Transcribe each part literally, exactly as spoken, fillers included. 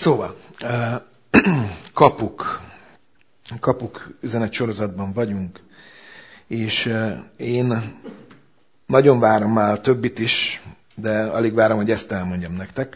Szóval, kapuk. Kapuk üzenet sorozatban vagyunk, és én nagyon várom már a többit is, de alig várom, hogy ezt elmondjam nektek.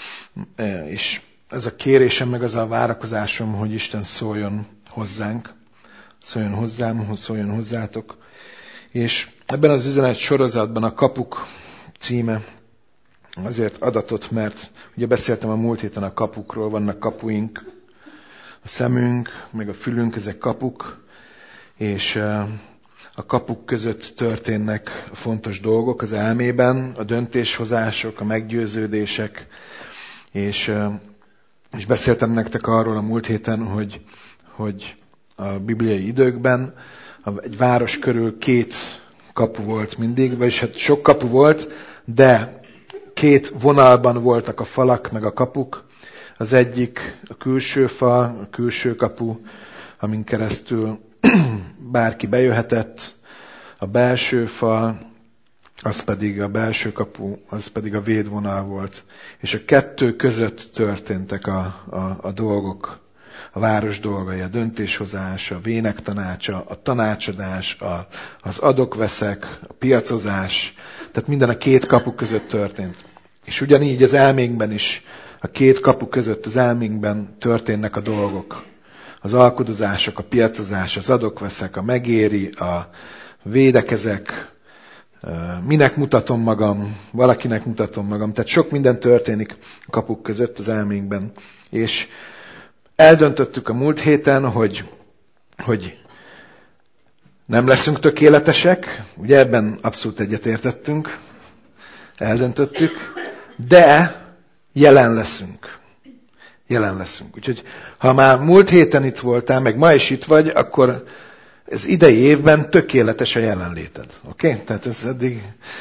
És ez a kérésem, meg az a várakozásom, hogy Isten szóljon hozzánk, szóljon hozzám, szóljon hozzátok. És ebben az üzenet sorozatban a kapuk címe azért adatot, mert ugye beszéltem a múlt héten a kapukról, vannak kapuink, a szemünk, meg a fülünk, ezek kapuk, és a kapuk között történnek fontos dolgok az elmében, a döntéshozások, a meggyőződések, és, és beszéltem nektek arról a múlt héten, hogy, hogy a bibliai időkben egy város körül két kapu volt mindig, vagyis hát sok kapu volt, de két vonalban voltak a falak, meg a kapuk. Az egyik a külső fal, a külső kapu, amin keresztül bárki bejöhetett, a belső fal, az pedig a belső kapu, az pedig a védvonal volt. És a kettő között történtek a, a, a dolgok, a város dolgai, a döntéshozás, a vének tanácsa, a tanácsadás, a, az adok-veszek, a piacozás, tehát minden a két kapu között történt. És ugyanígy az elménkben is, a két kapu között az elménkben történnek a dolgok. Az alkudozások, a piacozás, az adok-veszek, a megéri, a védekezek, minek mutatom magam, valakinek mutatom magam. Tehát sok minden történik a kapuk között az elménkben. És eldöntöttük a múlt héten, hogy, hogy nem leszünk tökéletesek, ugye ebben abszolút egyetértettünk, eldöntöttük, de jelen leszünk. Jelen leszünk. Úgyhogy ha már múlt héten itt voltál, meg ma is itt vagy, akkor ez idei évben tökéletes a jelenléted. Oké? Okay? Tehát ez eddig...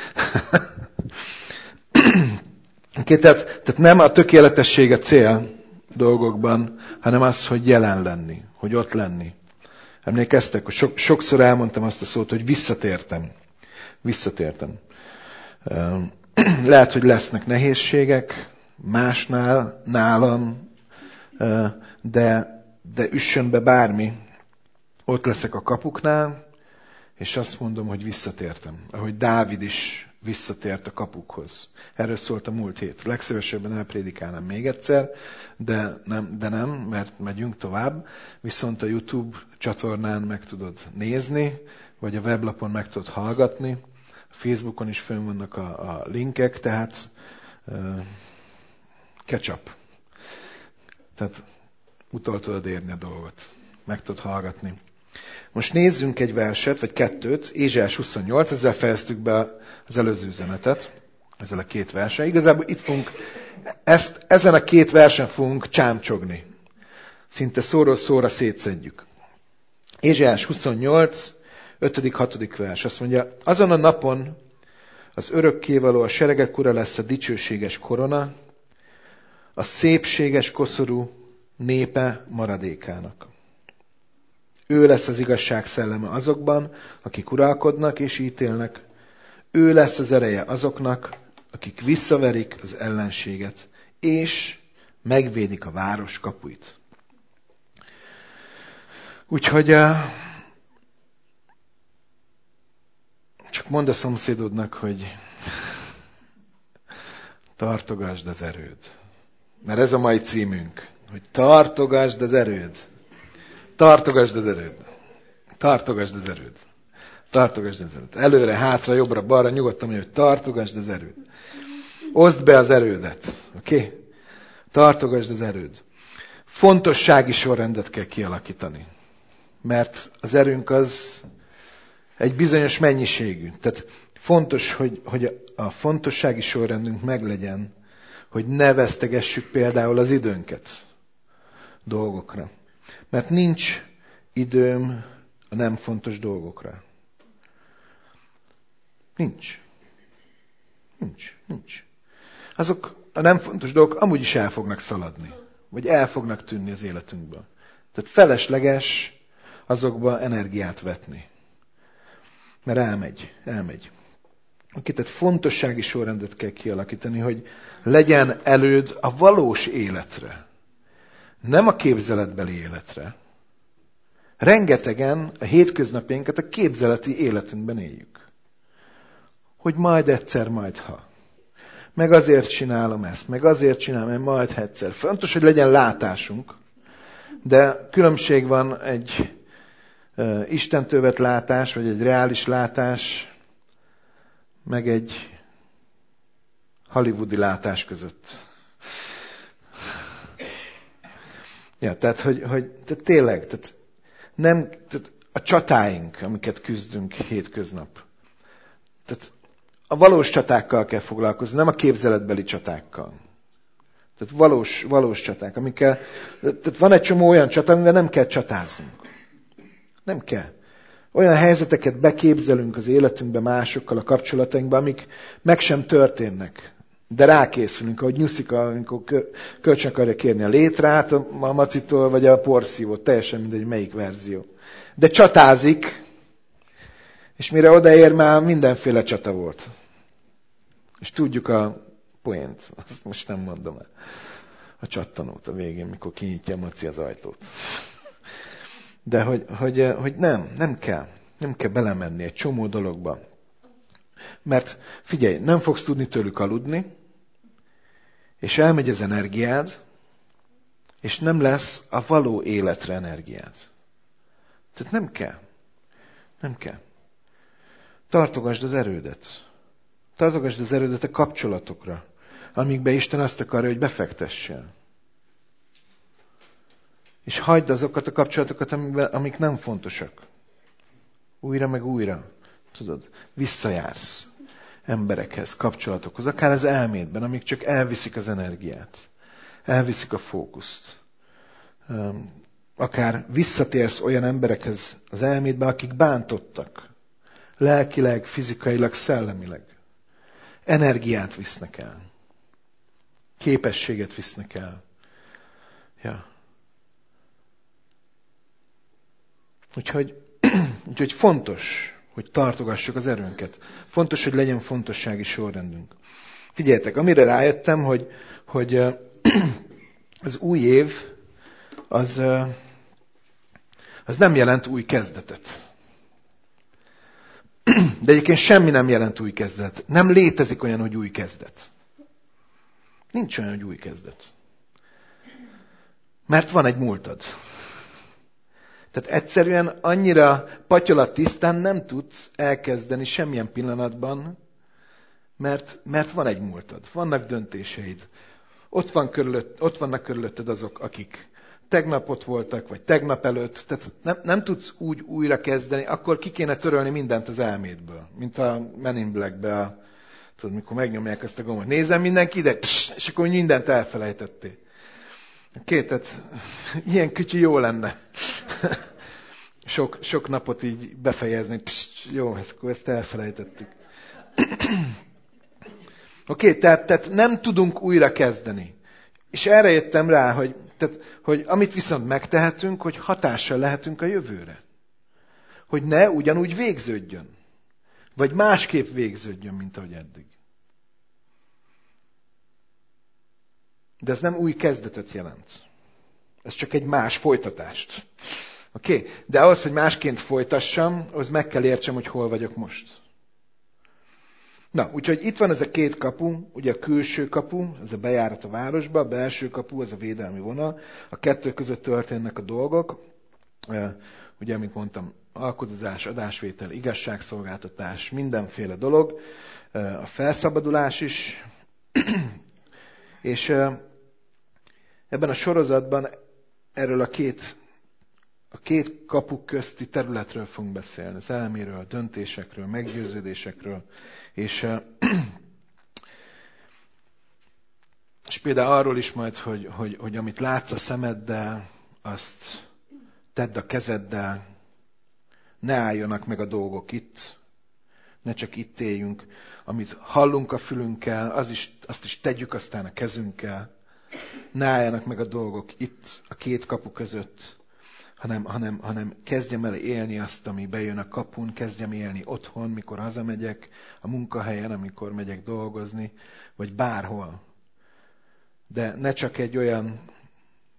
okay, tehát, tehát nem a tökéletesség a cél dolgokban, hanem az, hogy jelen lenni, hogy ott lenni. Emlékeztek, hogy sok, sokszor elmondtam azt a szót, hogy visszatértem. Visszatértem. Lehet, hogy lesznek nehézségek másnál, nálam, de, de üssön be bármi. Ott leszek a kapuknál, és azt mondom, hogy visszatértem. Ahogy Dávid is visszatért a kapukhoz. Erről szólt a múlt hét. Legszívesebben elprédikálnám még egyszer, de nem, de nem, mert megyünk tovább. Viszont a YouTube csatornán meg tudod nézni, vagy a weblapon meg tudod hallgatni. A Facebookon is fönn vannak a, a linkek, tehát uh, ketchup. Tehát utol tudod érni a dolgot. Meg tudod hallgatni. Most nézzünk egy verset, vagy kettőt, Ézsaiás huszonnyolc, ezzel fejeztük be az előző üzenetet, ezzel a két versen. Igazából itt fogunk, ezt, ezen a két versen fogunk csámcsogni. Szinte szóról szóra szétszedjük. Ézsaiás huszonnyolc, ötödik hatodik vers. Azt mondja, azon a napon az örökkévaló, a seregek ura lesz a dicsőséges korona, a szépséges koszorú népe maradékának. Ő lesz az igazság szelleme azokban, akik uralkodnak és ítélnek. Ő lesz az ereje azoknak, akik visszaverik az ellenséget, és megvédik a város kapuit. Úgyhogy csak mondd a szomszédodnak, hogy tartogasd az erőd. Mert ez a mai címünk, hogy tartogasd az erőd. Tartogasd az erőd. Tartogasd az erőd. Tartogasd az erőd. Előre, hátra, jobbra, balra, nyugodtan mondja, hogy tartogasd az erőd. Oszd be az erődet. Oké? Okay? Tartogasd az erőd. Fontossági sorrendet kell kialakítani. Mert az erőnk az egy bizonyos mennyiségű. Tehát fontos, hogy, hogy a fontossági sorrendünk meglegyen, hogy ne vesztegessük például az időnket dolgokra. Mert nincs időm a nem fontos dolgokra. Nincs. Nincs. Nincs. Azok a nem fontos dolgok amúgy is el fognak szaladni. Vagy el fognak tűnni az életünkből. Tehát felesleges azokba energiát vetni. Mert elmegy. Elmegy. Oké, tehát fontossági sorrendet kell kialakítani, hogy legyen előd a valós életre. nem a képzeletbeli életre. Rengetegen a hétköznapjainkat a képzeleti életünkben éljük. Hogy majd egyszer, majd ha. Meg azért csinálom ezt, meg azért csinálom, mert majd egyszer. Fontos, hogy legyen látásunk, de különbség van egy uh, Istentől vett látás, vagy egy reális látás, meg egy hollywoodi látás között. Ja, tehát, hogy, hogy tehát tényleg, tehát nem, tehát a csatáink, amiket küzdünk hétköznap. Tehát a valós csatákkal kell foglalkozni, nem a képzeletbeli csatákkal. Tehát valós, valós csaták, amikkel, tehát van egy csomó olyan csata, amivel nem kell csatáznunk. Nem kell. Olyan helyzeteket beképzelünk az életünkbe másokkal, a kapcsolatainkban, amik meg sem történnek. De rákészülünk, ahogy Nyuszika, amikor kölcsön akarja kérni a létrát a macitól, vagy a porszívót, teljesen mindegy, melyik verzió. De csatázik, és mire odaér, már mindenféle csata volt. És tudjuk a poént, azt most nem mondom el. A csattanót a végén, mikor kinyitja a maci az ajtót. De hogy, hogy, hogy nem, nem kell. Nem kell belemenni egy csomó dologba. Mert figyelj, nem fogsz tudni tőlük aludni, és elmegy az energiád, és nem lesz a való életre energiád. Tehát nem kell. Nem kell. Tartogasd az erődet. Tartogasd az erődet a kapcsolatokra, amikbe Isten azt akarja, hogy befektessél. És hagyd azokat a kapcsolatokat, amik nem fontosak. Újra meg újra. Tudod, visszajársz emberekhez, kapcsolatokhoz, akár az elmédben, amik csak elviszik az energiát, elviszik a fókuszt. Akár visszatérsz olyan emberekhez az elmédben, akik bántottak. Lelkileg, fizikailag, szellemileg. Energiát visznek el. Képességet visznek el. Ja. Úgyhogy, úgyhogy fontos, hogy tartogassuk az erőnket. Fontos, hogy legyen fontossági sorrendünk. Figyeljetek, amire rájöttem, hogy, hogy az új év az, az nem jelent új kezdetet. De egyébként semmi nem jelent új kezdet. Nem létezik olyan, hogy új kezdet. Nincs olyan, hogy új kezdet. Mert van egy múltad. Tehát egyszerűen annyira patyolat tisztán nem tudsz elkezdeni semmilyen pillanatban, mert, mert van egy múltad, vannak döntéseid. Ott, van körülött, ott vannak körülötted azok, akik tegnap ott voltak, vagy tegnap előtt. Tehát nem, nem tudsz úgy újra kezdeni, akkor ki kéne törölni mindent az elmédből. Mint a Men in Black-be, a, tudod, mikor megnyomják ezt a gombot. Nézem mindenki ide, pss, és akkor mindent elfelejtettél. Oké, tehát ilyen kütyű jó lenne. Sok, sok napot így befejezni. Psz, jó, ezt, akkor ezt elfelejtettük. Oké, tehát, tehát nem tudunk újra kezdeni. És erre jöttem rá, hogy, tehát, hogy amit viszont megtehetünk, hogy hatással lehetünk a jövőre. Hogy ne ugyanúgy végződjön. Vagy másképp végződjön, mint ahogy eddig. De ez nem új kezdetet jelent. Ez csak egy más folytatást. Oké? Okay? De ahhoz, hogy másként folytassam, az meg kell értsem, hogy hol vagyok most. Na, úgyhogy itt van ez a két kapu, ugye a külső kapu, ez a bejárat a városba, a belső kapu, ez a védelmi vonal. A kettő között történnek a dolgok. Ugye, amit mondtam, alkudozás, adásvétel, igazságszolgáltatás, mindenféle dolog. A felszabadulás is. És ebben a sorozatban erről a két, a két kapu közti területről fogunk beszélni. Az elméről, döntésekről, meggyőződésekről. És, és például arról is majd, hogy, hogy, hogy amit látsz a szemeddel, azt tedd a kezeddel, ne álljanak meg a dolgok itt, ne csak itt éljünk. Amit hallunk a fülünkkel, az is, azt is tegyük aztán a kezünkkel. Ne álljanak meg a dolgok itt, a két kapu között, hanem, hanem, hanem kezdjem el élni azt, ami bejön a kapun, kezdjem élni otthon, mikor hazamegyek, a munkahelyen, amikor megyek dolgozni, vagy bárhol. De ne csak egy olyan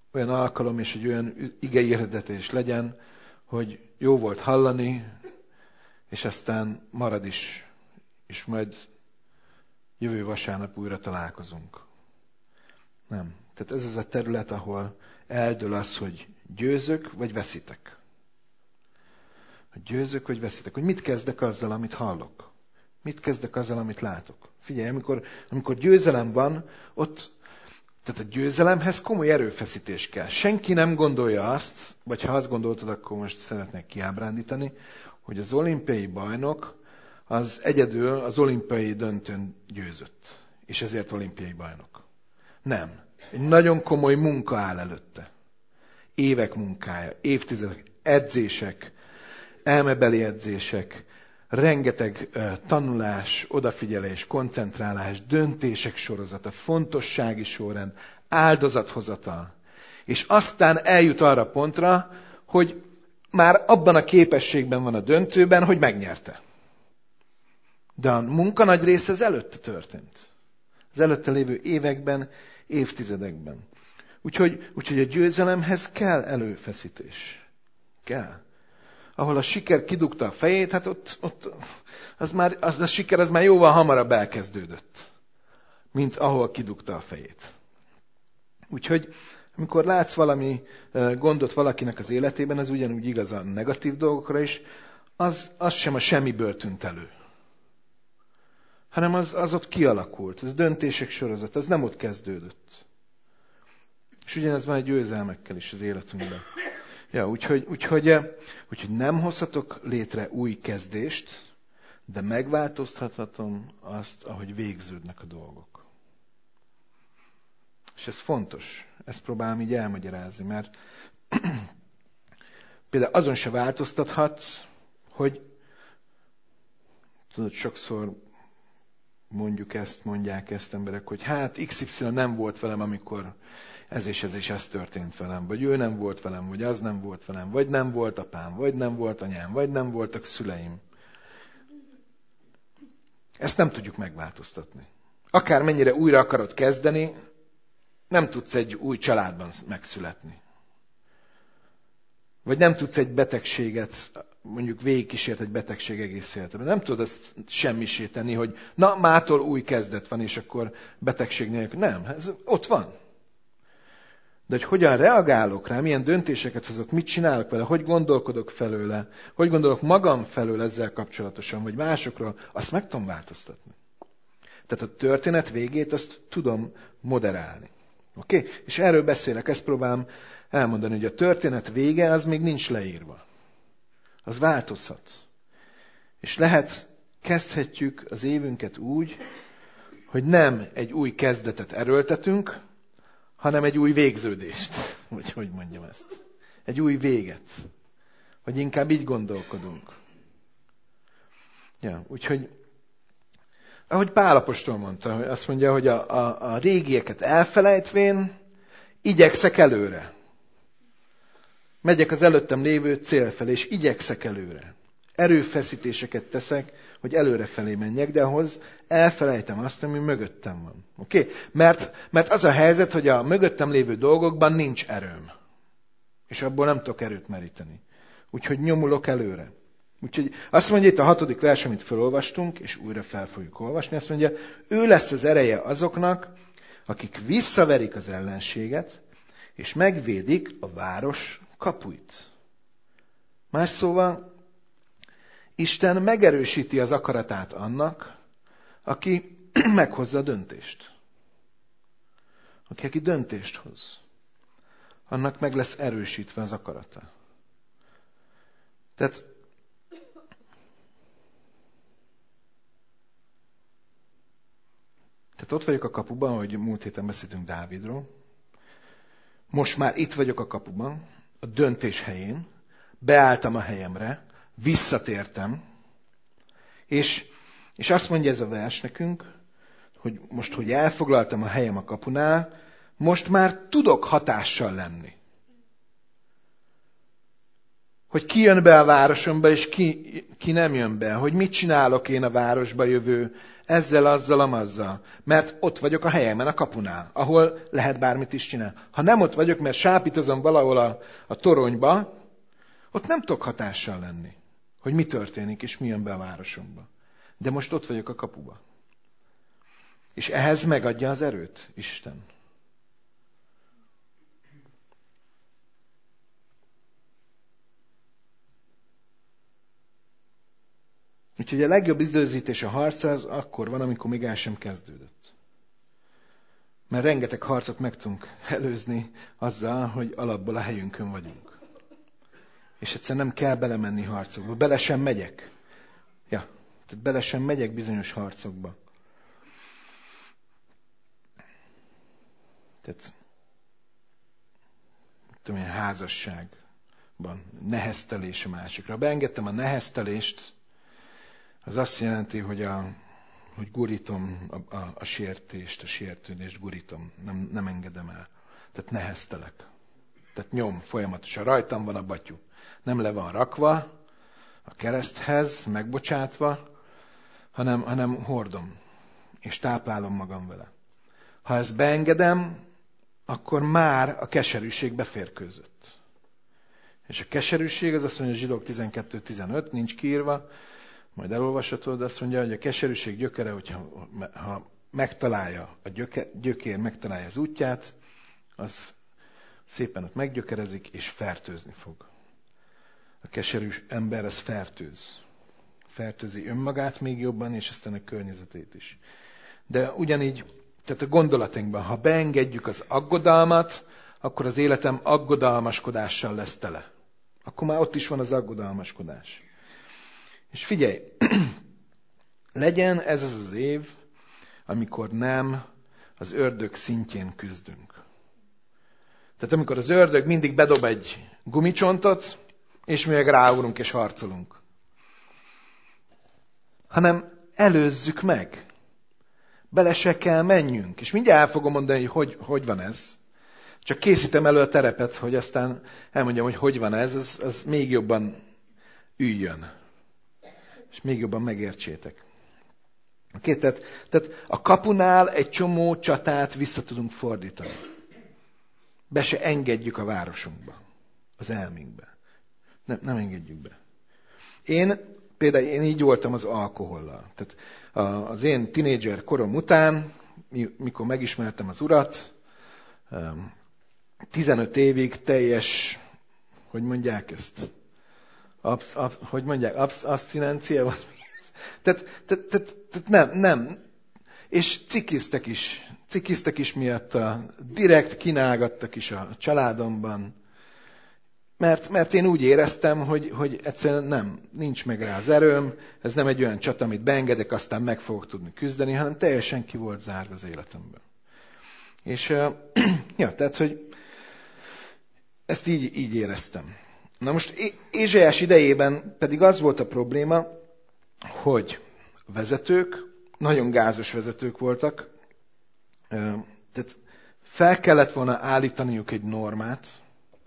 olyan alkalom és egy olyan igei hirdetés legyen, hogy jó volt hallani, és aztán marad is, és majd jövő vasárnap újra találkozunk. Nem. Tehát ez az a terület, ahol eldől az, hogy győzök, vagy veszítek. Hogy győzök, vagy veszítek. Hogy mit kezdek azzal, amit hallok. Mit kezdek azzal, amit látok. Figyelj, amikor, amikor győzelem van, ott, tehát a győzelemhez komoly erőfeszítés kell. Senki nem gondolja azt, vagy ha azt gondoltad, akkor most szeretnék kiábrándítani, hogy az olimpiai bajnok az egyedül az olimpiai döntőn győzött. És ezért olimpiai bajnok. Nem. Egy nagyon komoly munka áll előtte. Évek munkája, évtizedek, edzések, elmebeli edzések, rengeteg uh, tanulás, odafigyelés, koncentrálás, döntések sorozata, fontossági sorrend, áldozathozatal. És aztán eljut arra pontra, hogy már abban a képességben van a döntőben, hogy megnyerte. De a munka nagy része az előtte történt. Az előtte lévő években, évtizedekben. Úgyhogy, úgyhogy a győzelemhez kell előfeszítés. Kell. Ahol a siker kidugta a fejét, hát ott, ott az, már, az a siker az már jóval hamarabb elkezdődött, mint ahol kidugta a fejét. Úgyhogy amikor látsz valami gondot valakinek az életében, ez ugyanúgy igaz a negatív dolgokra is, az, az sem a semmiből tűnt elő. Hanem az, az ott kialakult, ez döntések sorozat, az nem ott kezdődött. És ugyanez van a győzelmekkel is az életünkben. Ja, úgyhogy, úgyhogy, úgyhogy nem hozhatok létre új kezdést, de megváltoztathatom azt, ahogy végződnek a dolgok. És ez fontos. Ezt próbálom így elmagyarázni, mert például azon se változtathatsz, hogy tudod, sokszor mondjuk ezt, mondják ezt emberek, hogy hát iksz ipszilon nem volt velem, amikor ez és ez és ez történt velem, vagy ő nem volt velem, vagy az nem volt velem, vagy nem volt apám, vagy nem volt anyám, vagy nem voltak szüleim. Ezt nem tudjuk megváltoztatni. Akármennyire újra akarod kezdeni, nem tudsz egy új családban megszületni. Vagy nem tudsz egy betegséget, mondjuk végigkísért egy betegség egész életben. Nem tudod ezt semmisé tenni, hogy na, mától új kezdet van, és akkor betegség nélkül. Nem, ez ott van. De hogy hogyan reagálok rá, milyen döntéseket hozok, mit csinálok vele, hogy gondolkodok felőle, hogy gondolok magam felől ezzel kapcsolatosan, vagy másokról, azt meg tudom változtatni. Tehát a történet végét azt tudom moderálni. Oké? Okay? És erről beszélek, ezt próbálom elmondani, hogy a történet vége az még nincs leírva. Az változhat. És lehet, kezdhetjük az évünket úgy, hogy nem egy új kezdetet erőltetünk, hanem egy új végződést. Vagy hogy mondjam ezt? Egy új véget. Vagy inkább így gondolkodunk. Ja, úgyhogy, ahogy Pál apostol mondta, azt mondja, hogy a, a, a régieket elfelejtvén igyekszek előre. Megyek az előttem lévő cél felé, és igyekszek előre. Erőfeszítéseket teszek, hogy előrefelé menjek, de ahhoz elfelejtem azt, ami mögöttem van. Oké? Okay? Mert, mert az a helyzet, hogy a mögöttem lévő dolgokban nincs erőm. És abból nem tudok erőt meríteni. Úgyhogy nyomulok előre. Úgyhogy azt mondja itt a hatodik vers, amit felolvastunk, és újra fel fogjuk olvasni, azt mondja, ő lesz az ereje azoknak, akik visszaverik az ellenséget, és megvédik a város kapuit. Más szóval, Isten megerősíti az akaratát annak, aki meghozza a döntést. Aki, aki döntést hoz. Annak meg lesz erősítve az akarata. Tehát Tehát ott vagyok a kapuban, hogy múlt héten beszéltünk Dávidról. Most már itt vagyok a kapuban, a döntés helyén. Beálltam a helyemre, visszatértem. És, és azt mondja ez a vers nekünk, hogy most, hogy elfoglaltam a helyem a kapunál, most már tudok hatással lenni. hogy ki jön be a városomba, és ki, ki nem jön be. Hogy mit csinálok én a városba jövő, ezzel, azzal, amazzal. Mert ott vagyok a helyemen, a kapunál, ahol lehet bármit is csinálni. Ha nem ott vagyok, mert sápítozom valahol a, a toronyba, ott nem tudok hatással lenni, hogy mi történik, és mi jön be a városomba. De most ott vagyok a kapuba. És ehhez megadja az erőt Isten. Úgyhogy a legjobb időzítés a harca az akkor van, amikor még el sem kezdődött. Mert rengeteg harcot meg tudunk előzni azzal, hogy alapból a helyünkön vagyunk. És egyszerűen nem kell belemenni harcokba. Bele sem megyek. Ja, tehát bele sem megyek bizonyos harcokba. Tehát, tudom én, házasságban neheztelés a másikra. Ha beengedtem a neheztelést, az azt jelenti, hogy, a, hogy gurítom a, a, a sértést, a sértődést gurítom, nem, nem engedem el. Tehát neheztelek. Tehát nyom folyamatosan. Rajtam van a batyú. Nem le van rakva a kereszthez, megbocsátva, hanem, hanem hordom, és táplálom magam vele. Ha ezt beengedem, akkor már a keserűség beférkőzött. És a keserűség, az azt mondja, a Zsidók tizenkettő tizenöt, nincs kiírva, majd elolvashatod, azt mondja, hogy a keserűség gyökere, hogyha ha megtalálja, a gyöke, gyökér megtalálja az útját, az szépen ott meggyökerezik, és fertőzni fog. A keserű ember, az fertőz. Fertőzi önmagát még jobban, és aztán a környezetét is. De ugyanígy, tehát a gondolatunkban, ha beengedjük az aggodalmat, akkor az életem aggodalmaskodással lesz tele. Akkor már ott is van az aggodalmaskodás. És figyelj, legyen ez az az év, amikor nem az ördög szintjén küzdünk. Tehát amikor az ördög mindig bedob egy gumicsontot, és mi meg ráugrunk és harcolunk. Hanem előzzük meg. Bele se kell menjünk. És mindjárt el fogom mondani, hogy, hogy hogy van ez. Csak készítem elő a terepet, hogy aztán elmondjam, hogy hogy van ez, az, az még jobban üljön. És még jobban megértsétek. Oké, tehát, tehát a kapunál egy csomó csatát vissza tudunk fordítani. Be se engedjük a városunkba, az elménkbe. Nem, nem engedjük be. Én például én így voltam az alkohollal. Tehát az én tinédzser korom után, mikor megismertem az Urat, tizenöt évig teljes, hogy mondják ezt? Absz, ab, hogy mondják? Absz, abszinencia? Tehát, tehát, tehát, tehát nem, nem. És cikiztek is. Cikiztek is miatta. Direkt kínálgattak is a családomban. Mert, mert én úgy éreztem, hogy, hogy egyszerűen nem, nincs meg rá az erőm, ez nem egy olyan csata, amit beengedek, aztán meg fogok tudni küzdeni, hanem teljesen ki volt zárva az életemben. És ja, tehát, hogy ezt így, így éreztem. Na most Ézsaiás idejében pedig az volt a probléma, hogy vezetők, nagyon gázos vezetők voltak, tehát fel kellett volna állítaniuk egy normát,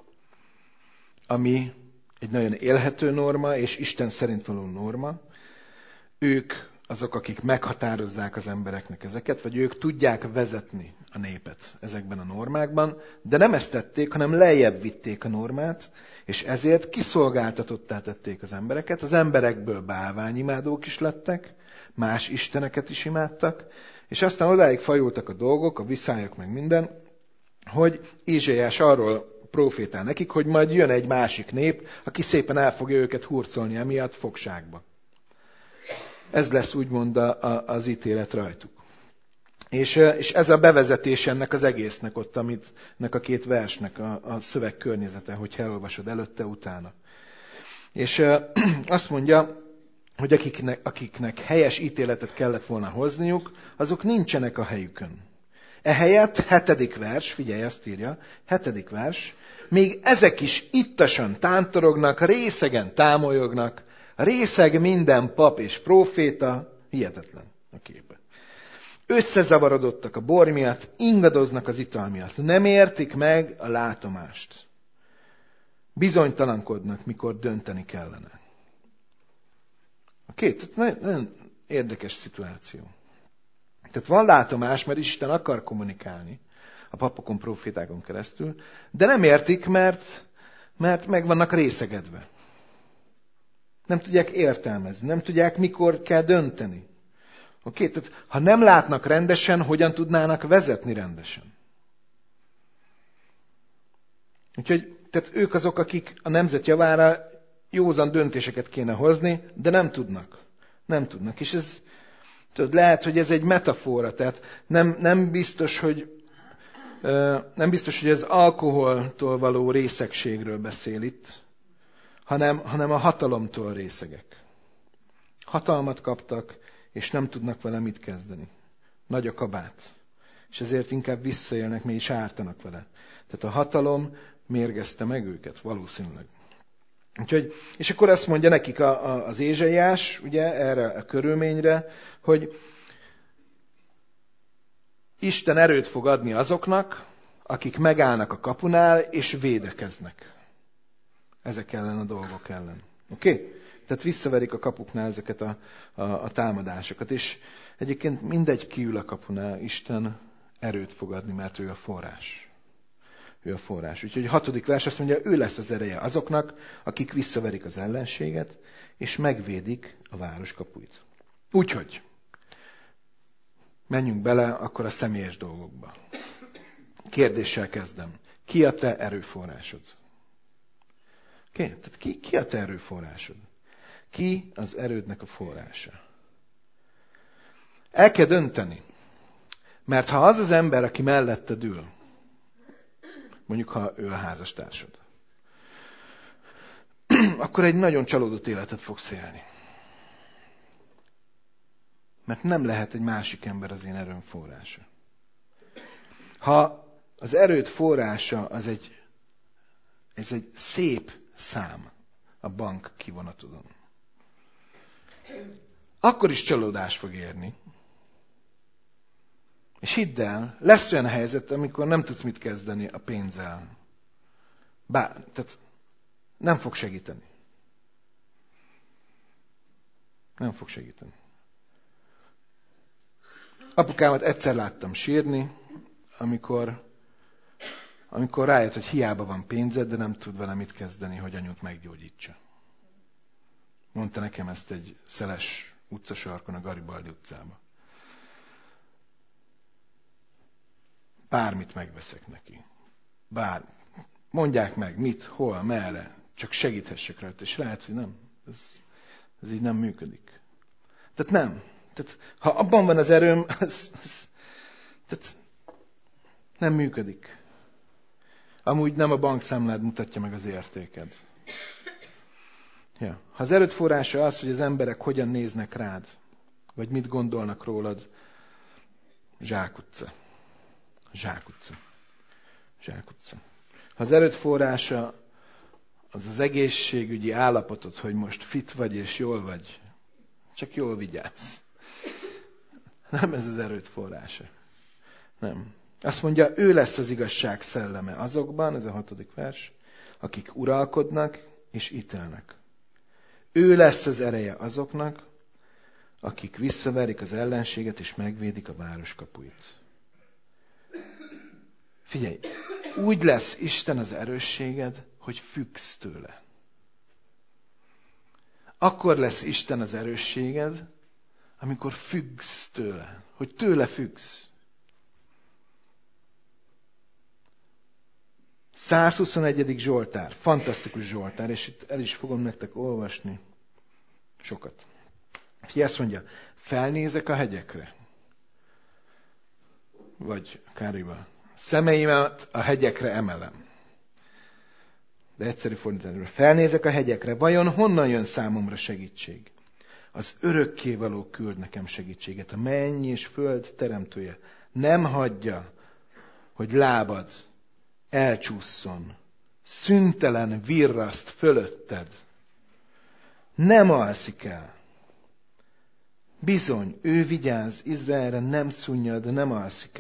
ami egy nagyon élhető norma, és Isten szerint való norma. Ők azok, akik meghatározzák az embereknek ezeket, vagy ők tudják vezetni a népet ezekben a normákban, de nem ezt tették, hanem lejjebb vitték a normát, és ezért kiszolgáltatottá tették az embereket. Az emberekből bálványimádók is lettek, más isteneket is imádtak, és aztán odáig fajultak a dolgok, a viszályok meg minden, hogy Ézsaiás arról profétál nekik, hogy majd jön egy másik nép, aki szépen el fogja őket hurcolni emiatt fogságba. Ez lesz úgymond a, a, az ítélet rajtuk. És, és ez a bevezetés ennek az egésznek ott, amit, ennek a két versnek a, a szöveg környezete, hogy elolvasod előtte, utána. És azt mondja, hogy akiknek, akiknek helyes ítéletet kellett volna hozniuk, azok nincsenek a helyükön. Ehelyett hetedik vers, figyelj, azt írja, hetedik vers, még ezek is ittasan tántorognak, részegen támolyognak, részeg minden pap és próféta, hihetetlen a képe. Összezavarodottak a bor miatt, ingadoznak az ital miatt, nem értik meg a látomást. Bizonytalankodnak, mikor dönteni kellene. Oké, tehát nagyon, nagyon érdekes szituáció. Tehát van látomás, mert Isten akar kommunikálni a papokon, profétákon keresztül, de nem értik, mert, mert meg vannak részegedve. Nem tudják értelmezni, nem tudják, mikor kell dönteni. Oké, tehát ha nem látnak rendesen, hogyan tudnának vezetni rendesen? Úgyhogy tehát ők azok, akik a nemzet javára józan döntéseket kéne hozni, de nem tudnak. Nem tudnak. És ez, tudod, lehet, hogy ez egy metafora, tehát nem, nem biztos, hogy nem biztos, hogy ez alkoholtól való részegségről beszél itt, hanem, hanem a hatalomtól részegek. Hatalmat kaptak, és nem tudnak vele mit kezdeni. Nagy a kabát. És ezért inkább visszaélnek, mégis ártanak vele. Tehát a hatalom mérgezte meg őket, valószínűleg. Úgyhogy, és akkor azt mondja nekik a, a, az Ézsaiás, ugye, erre a körülményre, hogy Isten erőt fog adni azoknak, akik megállnak a kapunál, és védekeznek. Ezek ellen a dolgok ellen. Oké? Okay? Tehát visszaverik a kapuknál ezeket a, a, a támadásokat. És egyébként mindegy kiül a kapunál, Isten erőt fog adni, mert ő a forrás. Ő a forrás. Úgyhogy a hatodik vers azt mondja, ő lesz az ereje azoknak, akik visszaverik az ellenséget, és megvédik a város kapuit. Úgyhogy menjünk bele akkor a személyes dolgokba. Kérdéssel kezdem. Ki a te erőforrásod? Okay? Tehát ki, ki a te erőforrásod? Ki az erődnek a forrása? El kell dönteni. Mert ha az az ember, aki melletted ül, mondjuk ha ő a házastársad, akkor egy nagyon csalódott életet fogsz élni. Mert nem lehet egy másik ember az én erőm forrása. Ha az erőd forrása az egy, ez egy szép szám a bank kivonatodon, akkor is csalódás fog érni. És hidd el, lesz olyan helyzet, amikor nem tudsz mit kezdeni a pénzzel. Bár, tehát nem fog segíteni. Nem fog segíteni. Apukámat egyszer láttam sírni, amikor, amikor rájött, hogy hiába van pénzed, de nem tud vele mit kezdeni, hogy anyut meggyógyítsa. Mondta nekem ezt egy szeles utcasarkon a Garibaldi utcában. Bármit megveszek neki. Bár, mondják meg, mit, hol, merre, csak segíthessek rajta, és lehet, hogy nem. Ez, ez így nem működik. Tehát nem. Tehát, ha abban van az erőm, az, az tehát nem működik. Amúgy nem a bankszámlád mutatja meg az értéked. Ja. Ha az erőd forrása az, hogy az emberek hogyan néznek rád, vagy mit gondolnak rólad, zsákutca. Zsákutca. Zsákutca. Ha az erőd forrása az az egészségügyi állapotod, hogy most fit vagy és jól vagy, csak jól vigyázz. Nem ez az erőd forrása. Nem. Azt mondja, ő lesz az igazság szelleme azokban, ez a hatodik vers, akik uralkodnak és ítélnek. Ő lesz az ereje azoknak, akik visszaverik az ellenséget és megvédik a város kapuit. Figyelj, úgy lesz Isten az erősséged, hogy függsz tőle. Akkor lesz Isten az erősséged, amikor függsz tőle, hogy tőle függsz. százhuszonegyedik Zsoltár, fantasztikus Zsoltár, és itt el is fogom nektek olvasni sokat. Figyelj, azt mondja, felnézek a hegyekre, vagy Káriba, szemeimet a hegyekre emelem. De egyszerű fordítani. Felnézek a hegyekre, vajon honnan jön számomra segítség? Az örökkévaló küld nekem segítséget, a menny és föld teremtője. Nem hagyja, hogy lábad elcsússzon, szüntelen virraszt fölötted. Nem alszik el. Bizony, ő vigyáz Izraelre, nem szunnyad, nem alszik el.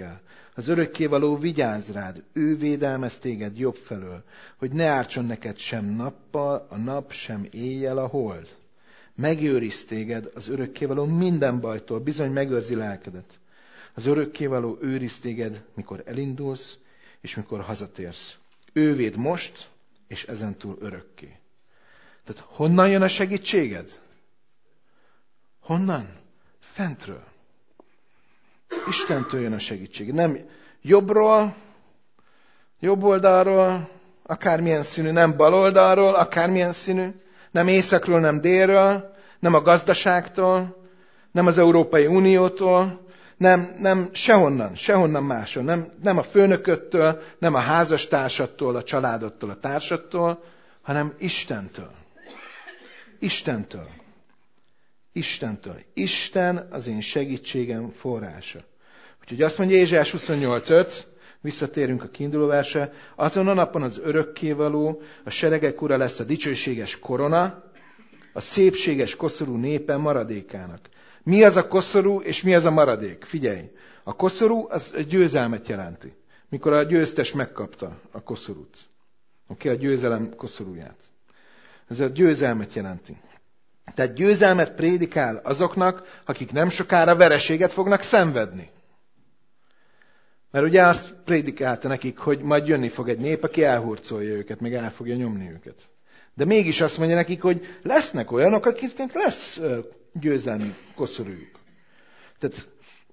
Az örökkévaló vigyáz rád, ő védelmez téged jobb felől, hogy ne ártson neked sem nappal a nap, sem éjjel a hold. Megőriz téged az örökkévaló minden bajtól, bizony megőrzi lelkedet. Az örökkévaló őriz téged, mikor elindulsz, és mikor hazatérsz. Ő véd most, és ezentúl örökké. Tehát honnan jön a segítséged? Honnan? Fentről. Istentől jön a segítség. Nem jobbról, jobb oldalról, akármilyen színű, nem bal oldalról, akármilyen színű, nem északról, nem délről, nem a gazdaságtól, nem az Európai Uniótól, nem, nem sehonnan, sehonnan máshol, nem, nem a főnököttől, nem a házastársattól, a családodtól, a társadtól, hanem Istentől. Istentől. Istentől. Isten az én segítségem forrása. Úgyhogy azt mondja Ézsaiás huszonnyolc öt, visszatérünk a kiindulóversre, azon a napon az örökkévaló, a seregek ura lesz a dicsőséges korona, a szépséges koszorú népe maradékának. Mi az a koszorú, és mi az a maradék? Figyelj! A koszorú az a győzelmet jelenti. Mikor a győztes megkapta a koszorút. Oké, a győzelem koszorúját. Ez a győzelmet jelenti. Tehát győzelmet prédikál azoknak, akik nem sokára vereséget fognak szenvedni. Mert ugye azt prédikálta nekik, hogy majd jönni fog egy nép, aki elhurcolja őket, meg el fogja nyomni őket. De mégis azt mondja nekik, hogy lesznek olyanok, akiknek lesz győzelmi koszorújuk. Tehát,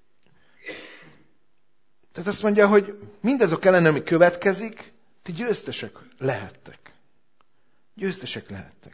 tehát azt mondja, hogy mindazok ellen, ami következik, ti győztesek lehettek. Győztesek lehettek.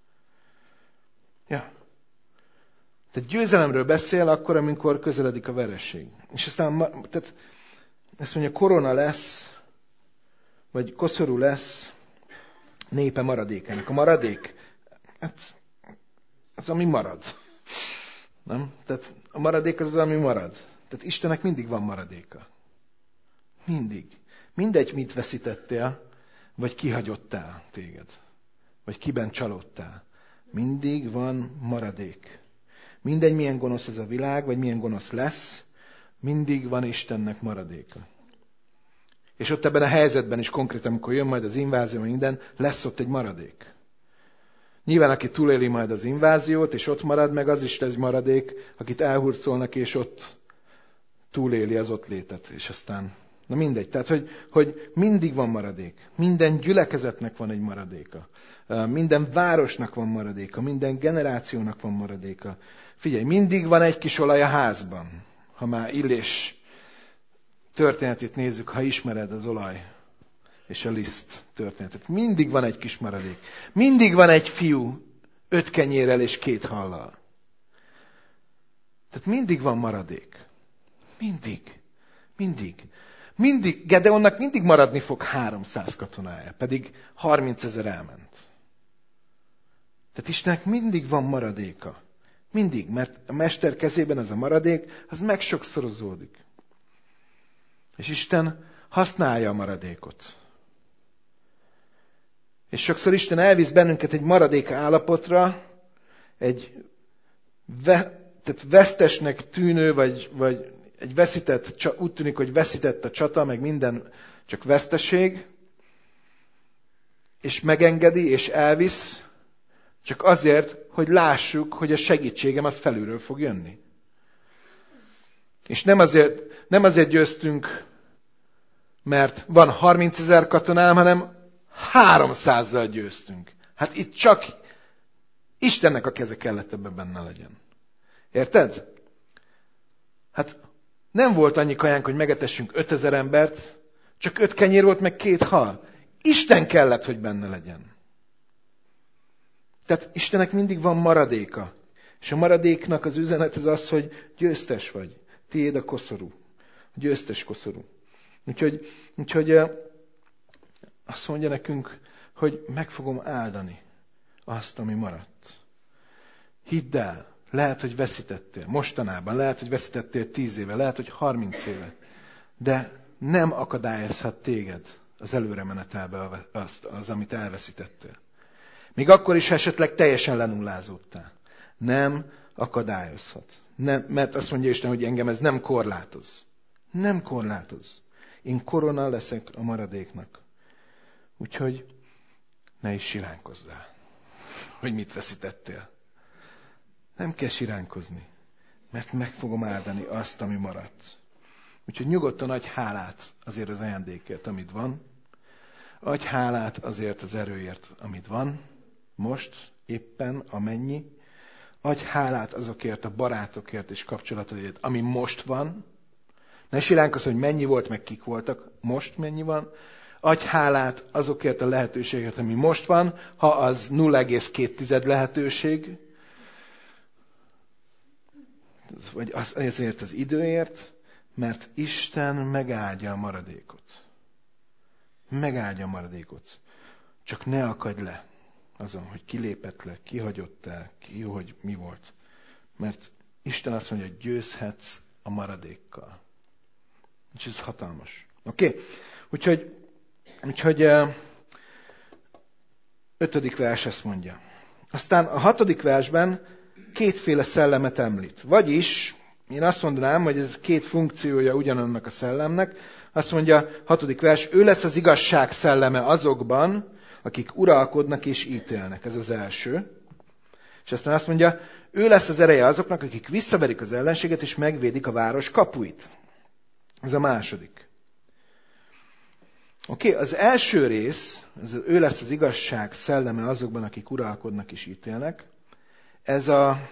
Ja. Tehát győzelemről beszél akkor, amikor közeledik a vereség. És aztán tehát ezt mondja, korona lesz, vagy koszorú lesz népe maradékának. A maradék, hát az, ami marad. Nem? Tehát a maradék az az, ami marad. Tehát Istennek mindig van maradéka. Mindig. Mindegy, mit veszítettél, vagy kihagyottál téged. Vagy kiben csalódtál. Mindig van maradék. Mindegy, milyen gonosz ez a világ, vagy milyen gonosz lesz, mindig van Istennek maradéka. És ott ebben a helyzetben is konkrétan, amikor jön majd az invázió, minden, lesz ott egy maradék. Nyilván, aki túléli majd az inváziót, és ott marad, meg az is lesz maradék, akit elhurcolnak, és ott túléli az ott létet. És aztán, na mindegy. Tehát, hogy, hogy mindig van maradék. Minden gyülekezetnek van egy maradéka. Minden városnak van maradéka. Minden generációnak van maradéka. Figyelj, mindig van egy kis olaj a házban. Ha már Illés történetét nézzük, ha ismered az olaj és a liszt történetet. Mindig van egy kis maradék. Mindig van egy fiú öt kenyérrel és két hallal. Tehát mindig van maradék. Mindig. Mindig. Mindig. Gedeonnak mindig maradni fog háromszáz katonája, pedig harmincezer elment. Tehát Istennek mindig van maradéka. Mindig, mert a mester kezében az a maradék, az megsokszorozódik. És Isten használja a maradékot. És sokszor Isten elvisz bennünket egy maradék állapotra, egy ve, tehát vesztesnek tűnő, vagy, vagy egy veszített, úgy tűnik, hogy veszített a csata, meg minden csak veszteség, és megengedi, és elvisz, csak azért, hogy lássuk, hogy a segítségem az felülről fog jönni. És nem azért, nem azért győztünk, mert van harmincezer katonám, hanem háromszázzal győztünk. Hát itt csak Istennek a keze kellett ebben benne legyen. Érted? Hát nem volt annyi kajánk, hogy megetessünk ötezer embert, csak öt kenyér volt, meg két hal. Isten kellett, hogy benne legyen. Tehát Istennek mindig van maradéka. És a maradéknak az üzenet az az, hogy győztes vagy. Tiéd a koszorú. A győztes koszorú. Úgyhogy, úgyhogy azt mondja nekünk, hogy meg fogom áldani azt, ami maradt. Hidd el, lehet, hogy veszítettél mostanában, lehet, hogy veszítettél tíz éve, lehet, hogy harminc éve, de nem akadályozhat téged az előre menetelbe az, az, amit elveszítettél. Még akkor is esetleg teljesen lenullázódtál. Nem akadályozhat. Nem, mert azt mondja Isten, hogy engem ez nem korlátoz. Nem korlátoz. Én korona leszek a maradéknak. Úgyhogy ne is siránkozzál, hogy mit veszítettél. Nem kell siránkozni, mert meg fogom áldani azt, ami maradt. Úgyhogy nyugodtan adj hálát azért az ajándékért, amit van. Adj hálát azért az erőért, amit van. Most, éppen, amennyi. Adj hálát azokért a barátokért és kapcsolatodért, ami most van. Ne siránkozz, hogy mennyi volt, meg kik voltak. Most mennyi van. Adj hálát azokért a lehetőségért, ami most van, ha az nulla egész két lehetőség, vagy az, ezért az időért, mert Isten megáldja a maradékot. Megáldja a maradékot. Csak ne akadj le azon, hogy kilépett le, kihagyott el, ki, hogy mi volt. Mert Isten azt mondja, hogy győzhetsz a maradékkal. És ez hatalmas. Oké? Okay? Úgyhogy, úgyhogy ötödik vers ezt mondja. Aztán a hatodik versben kétféle szellemet említ. Vagyis, én azt mondanám, hogy ez két funkciója ugyanannak a szellemnek. Azt mondja, hatodik vers, ő lesz az igazság szelleme azokban, akik uralkodnak és ítélnek. Ez az első. És aztán azt mondja, ő lesz az ereje azoknak, akik visszaverik az ellenséget és megvédik a város kapuit. Ez a második. Oké, okay, az első rész, ez, ő lesz az igazság szelleme azokban, akik uralkodnak és ítélnek. Ez, a,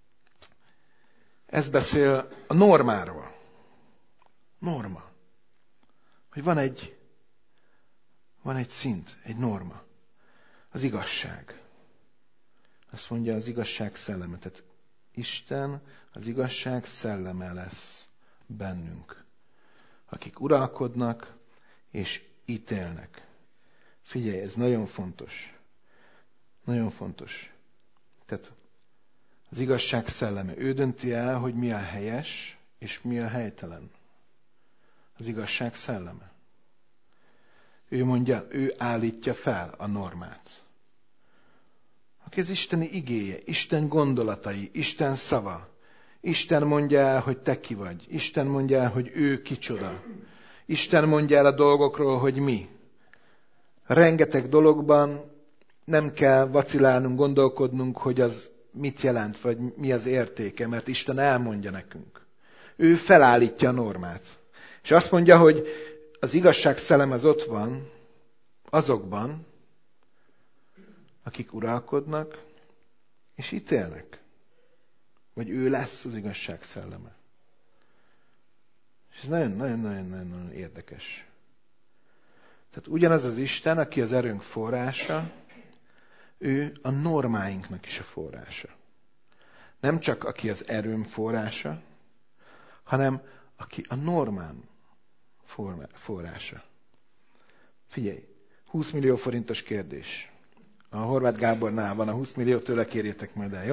ez beszél a normáról. Norma. Hogy van egy, van egy szint, egy norma. Az igazság. Azt mondja, az igazság szelleme. Tehát Isten az igazság szelleme lesz bennünk. Akik uralkodnak és ítélnek. Figyelj, ez nagyon fontos. Nagyon fontos. Tehát az igazság szelleme. Ő dönti el, hogy mi a helyes, és mi a helytelen. Az igazság szelleme. Ő mondja, ő állítja fel a normát. Aki az isteni igéje, Isten gondolatai, Isten szava. Isten mondja el, hogy te ki vagy. Isten mondja el, hogy ő kicsoda. Isten mondja el a dolgokról, hogy mi. Rengeteg dologban nem kell vacilálnunk, gondolkodnunk, hogy az mit jelent, vagy mi az értéke, mert Isten elmondja nekünk. Ő felállítja a normát. És azt mondja, hogy az igazság szellem az ott van, azokban, akik uralkodnak és ítélnek. Vagy ő lesz az igazság szelleme. És ez nagyon-nagyon-nagyon érdekes. Tehát ugyanaz az Isten, aki az erőnk forrása, ő a normáinknak is a forrása. Nem csak aki az erőm forrása, hanem aki a normám forrása. Figyelj, húsz millió forintos kérdés. A Horváth Gábornál van a húsz millió, tőle kérjétek majd el, jó?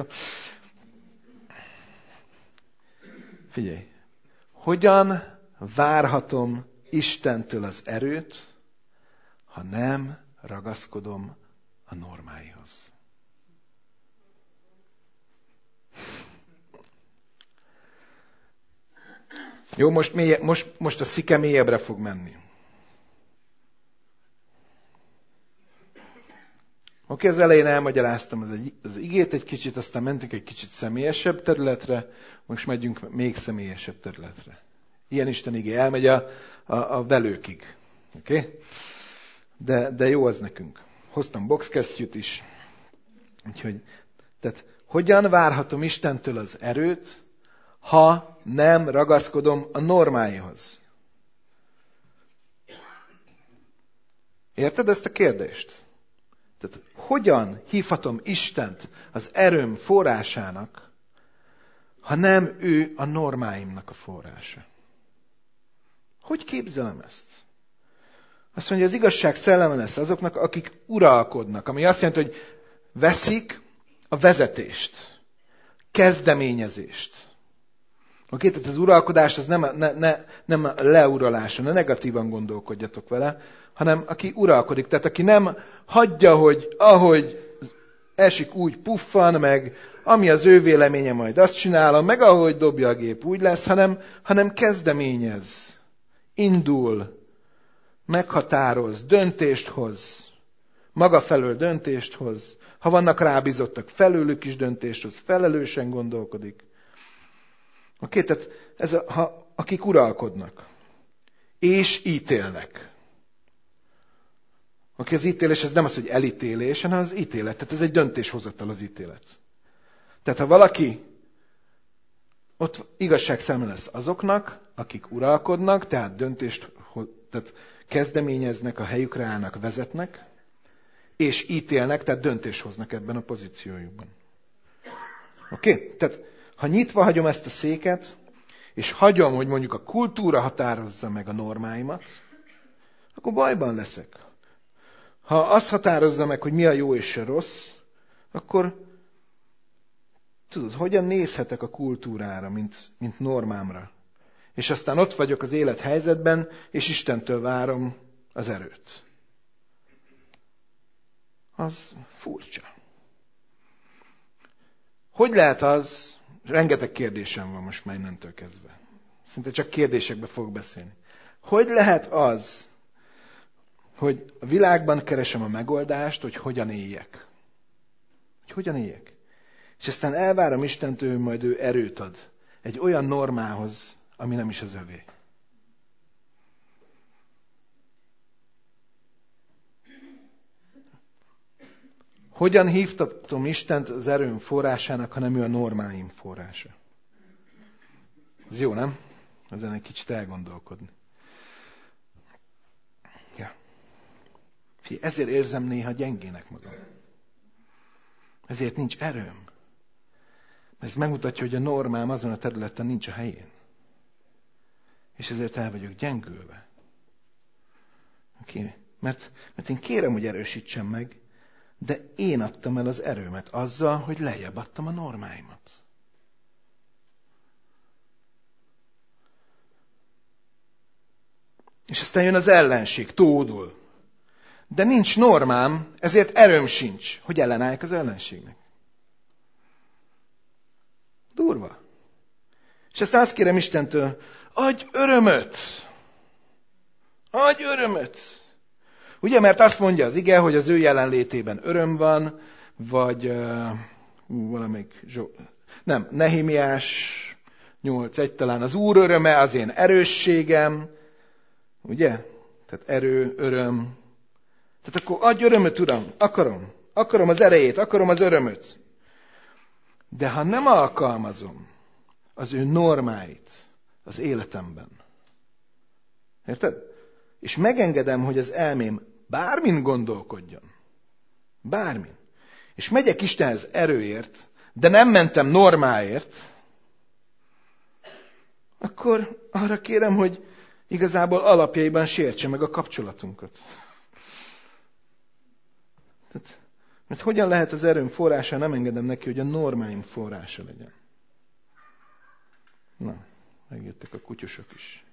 Figyelj, hogyan várhatom Istentől az erőt, ha nem ragaszkodom a normáihoz? Jó, most, mélye, most, most a szike mélyebbre fog menni. Oké, az elején elmagyaráztam az, egy, az igét egy kicsit, aztán mentünk egy kicsit személyesebb területre, most megyünk még személyesebb területre. Ilyen Isten igé elmegy a, a, a velőkig. Oké? Okay? De, de jó az nekünk. Hoztam boxkesztyűt is. Úgyhogy, tehát hogyan várhatom Istentől az erőt, ha nem ragaszkodom a normáihoz? Érted ezt a kérdést? Tehát hogyan hívhatom Istent az erőm forrásának, ha nem ő a normáimnak a forrása? Hogy képzelem ezt? Azt mondja, az igazság szelleme lesz azoknak, akik uralkodnak, ami azt jelenti, hogy veszik a vezetést, kezdeményezést. Oké, tehát az uralkodás az nem a, ne, ne, nem a leuralása, ne negatívan gondolkodjatok vele, hanem aki uralkodik. Tehát aki nem hagyja, hogy ahogy esik, úgy puffan, meg ami az ő véleménye, majd azt csinálom, meg ahogy dobja a gép, úgy lesz, hanem, hanem kezdeményez, indul, meghatároz, döntést hoz, maga felől döntést hoz. Ha vannak rábízottak, felőlük is döntést hoz, felelősen gondolkodik. Oké, tehát ez a, ha, akik uralkodnak, és ítélnek. Oké, az ítélés, ez nem az, hogy elítélés, hanem az ítélet. Tehát ez egy döntéshozatal az ítélet. Tehát ha valaki ott igazságszeme lesz azoknak, akik uralkodnak, tehát döntést, tehát kezdeményeznek, a helyükre állnak, vezetnek, és ítélnek, tehát döntést hoznak ebben a pozíciójukban. Oké? Okay? Tehát ha nyitva hagyom ezt a széket, és hagyom, hogy mondjuk a kultúra határozza meg a normáimat, akkor bajban leszek. Ha az határozza meg, hogy mi a jó és a rossz, akkor tudod, hogyan nézhetek a kultúrára, mint, mint normámra. És aztán ott vagyok az élethelyzetben, és Istentől várom az erőt. Az furcsa. Hogy lehet az, rengeteg kérdésem van most már innentől kezdve. Szinte csak kérdésekbe fogok beszélni. Hogy lehet az, hogy a világban keresem a megoldást, hogy hogyan éljek? Hogy hogyan éljek? És aztán elvárom Istentől, hogy majd ő erőt ad egy olyan normához, ami nem is az övé. Hogyan hívtatom Istent az erőm forrásának, ha nem ő a normáim forrása? Ez jó, nem? Ezen egy kicsit elgondolkodni. Ja. Figyelj, ezért érzem néha gyengének magam. Ezért nincs erőm. Ez megmutatja, hogy a normám azon a területen nincs a helyén. És ezért el vagyok gyengülve. Okay. Mert, mert én kérem, hogy erősítsem meg, de én adtam el az erőmet azzal, hogy lejjebb adtam a normáimat. És aztán jön az ellenség, tódul. De nincs normám, ezért erőm sincs, hogy ellenálljak az ellenségnek. Durva. És aztán azt kérem Istentől, adj örömöt! Adj örömöt! Ugye, mert azt mondja az ige, hogy az ő jelenlétében öröm van, vagy uh, valamelyik, nem, Nehémiás nyolc egy talán, az Úr öröme az én erősségem, ugye? Tehát erő, öröm. Tehát akkor adj örömöt, Uram, akarom. Akarom az erejét, akarom az örömöt. De ha nem alkalmazom az ő normáit az életemben, érted? És megengedem, hogy az elmém bármin gondolkodjon, bármin, és megyek Istenhez erőért, de nem mentem normáért, akkor arra kérem, hogy igazából alapjaiban sértse meg a kapcsolatunkat. Tehát, mert hogyan lehet az erőm forrása, nem engedem neki, hogy a normáim forrása legyen. Na, megjöttek a kutyusok is.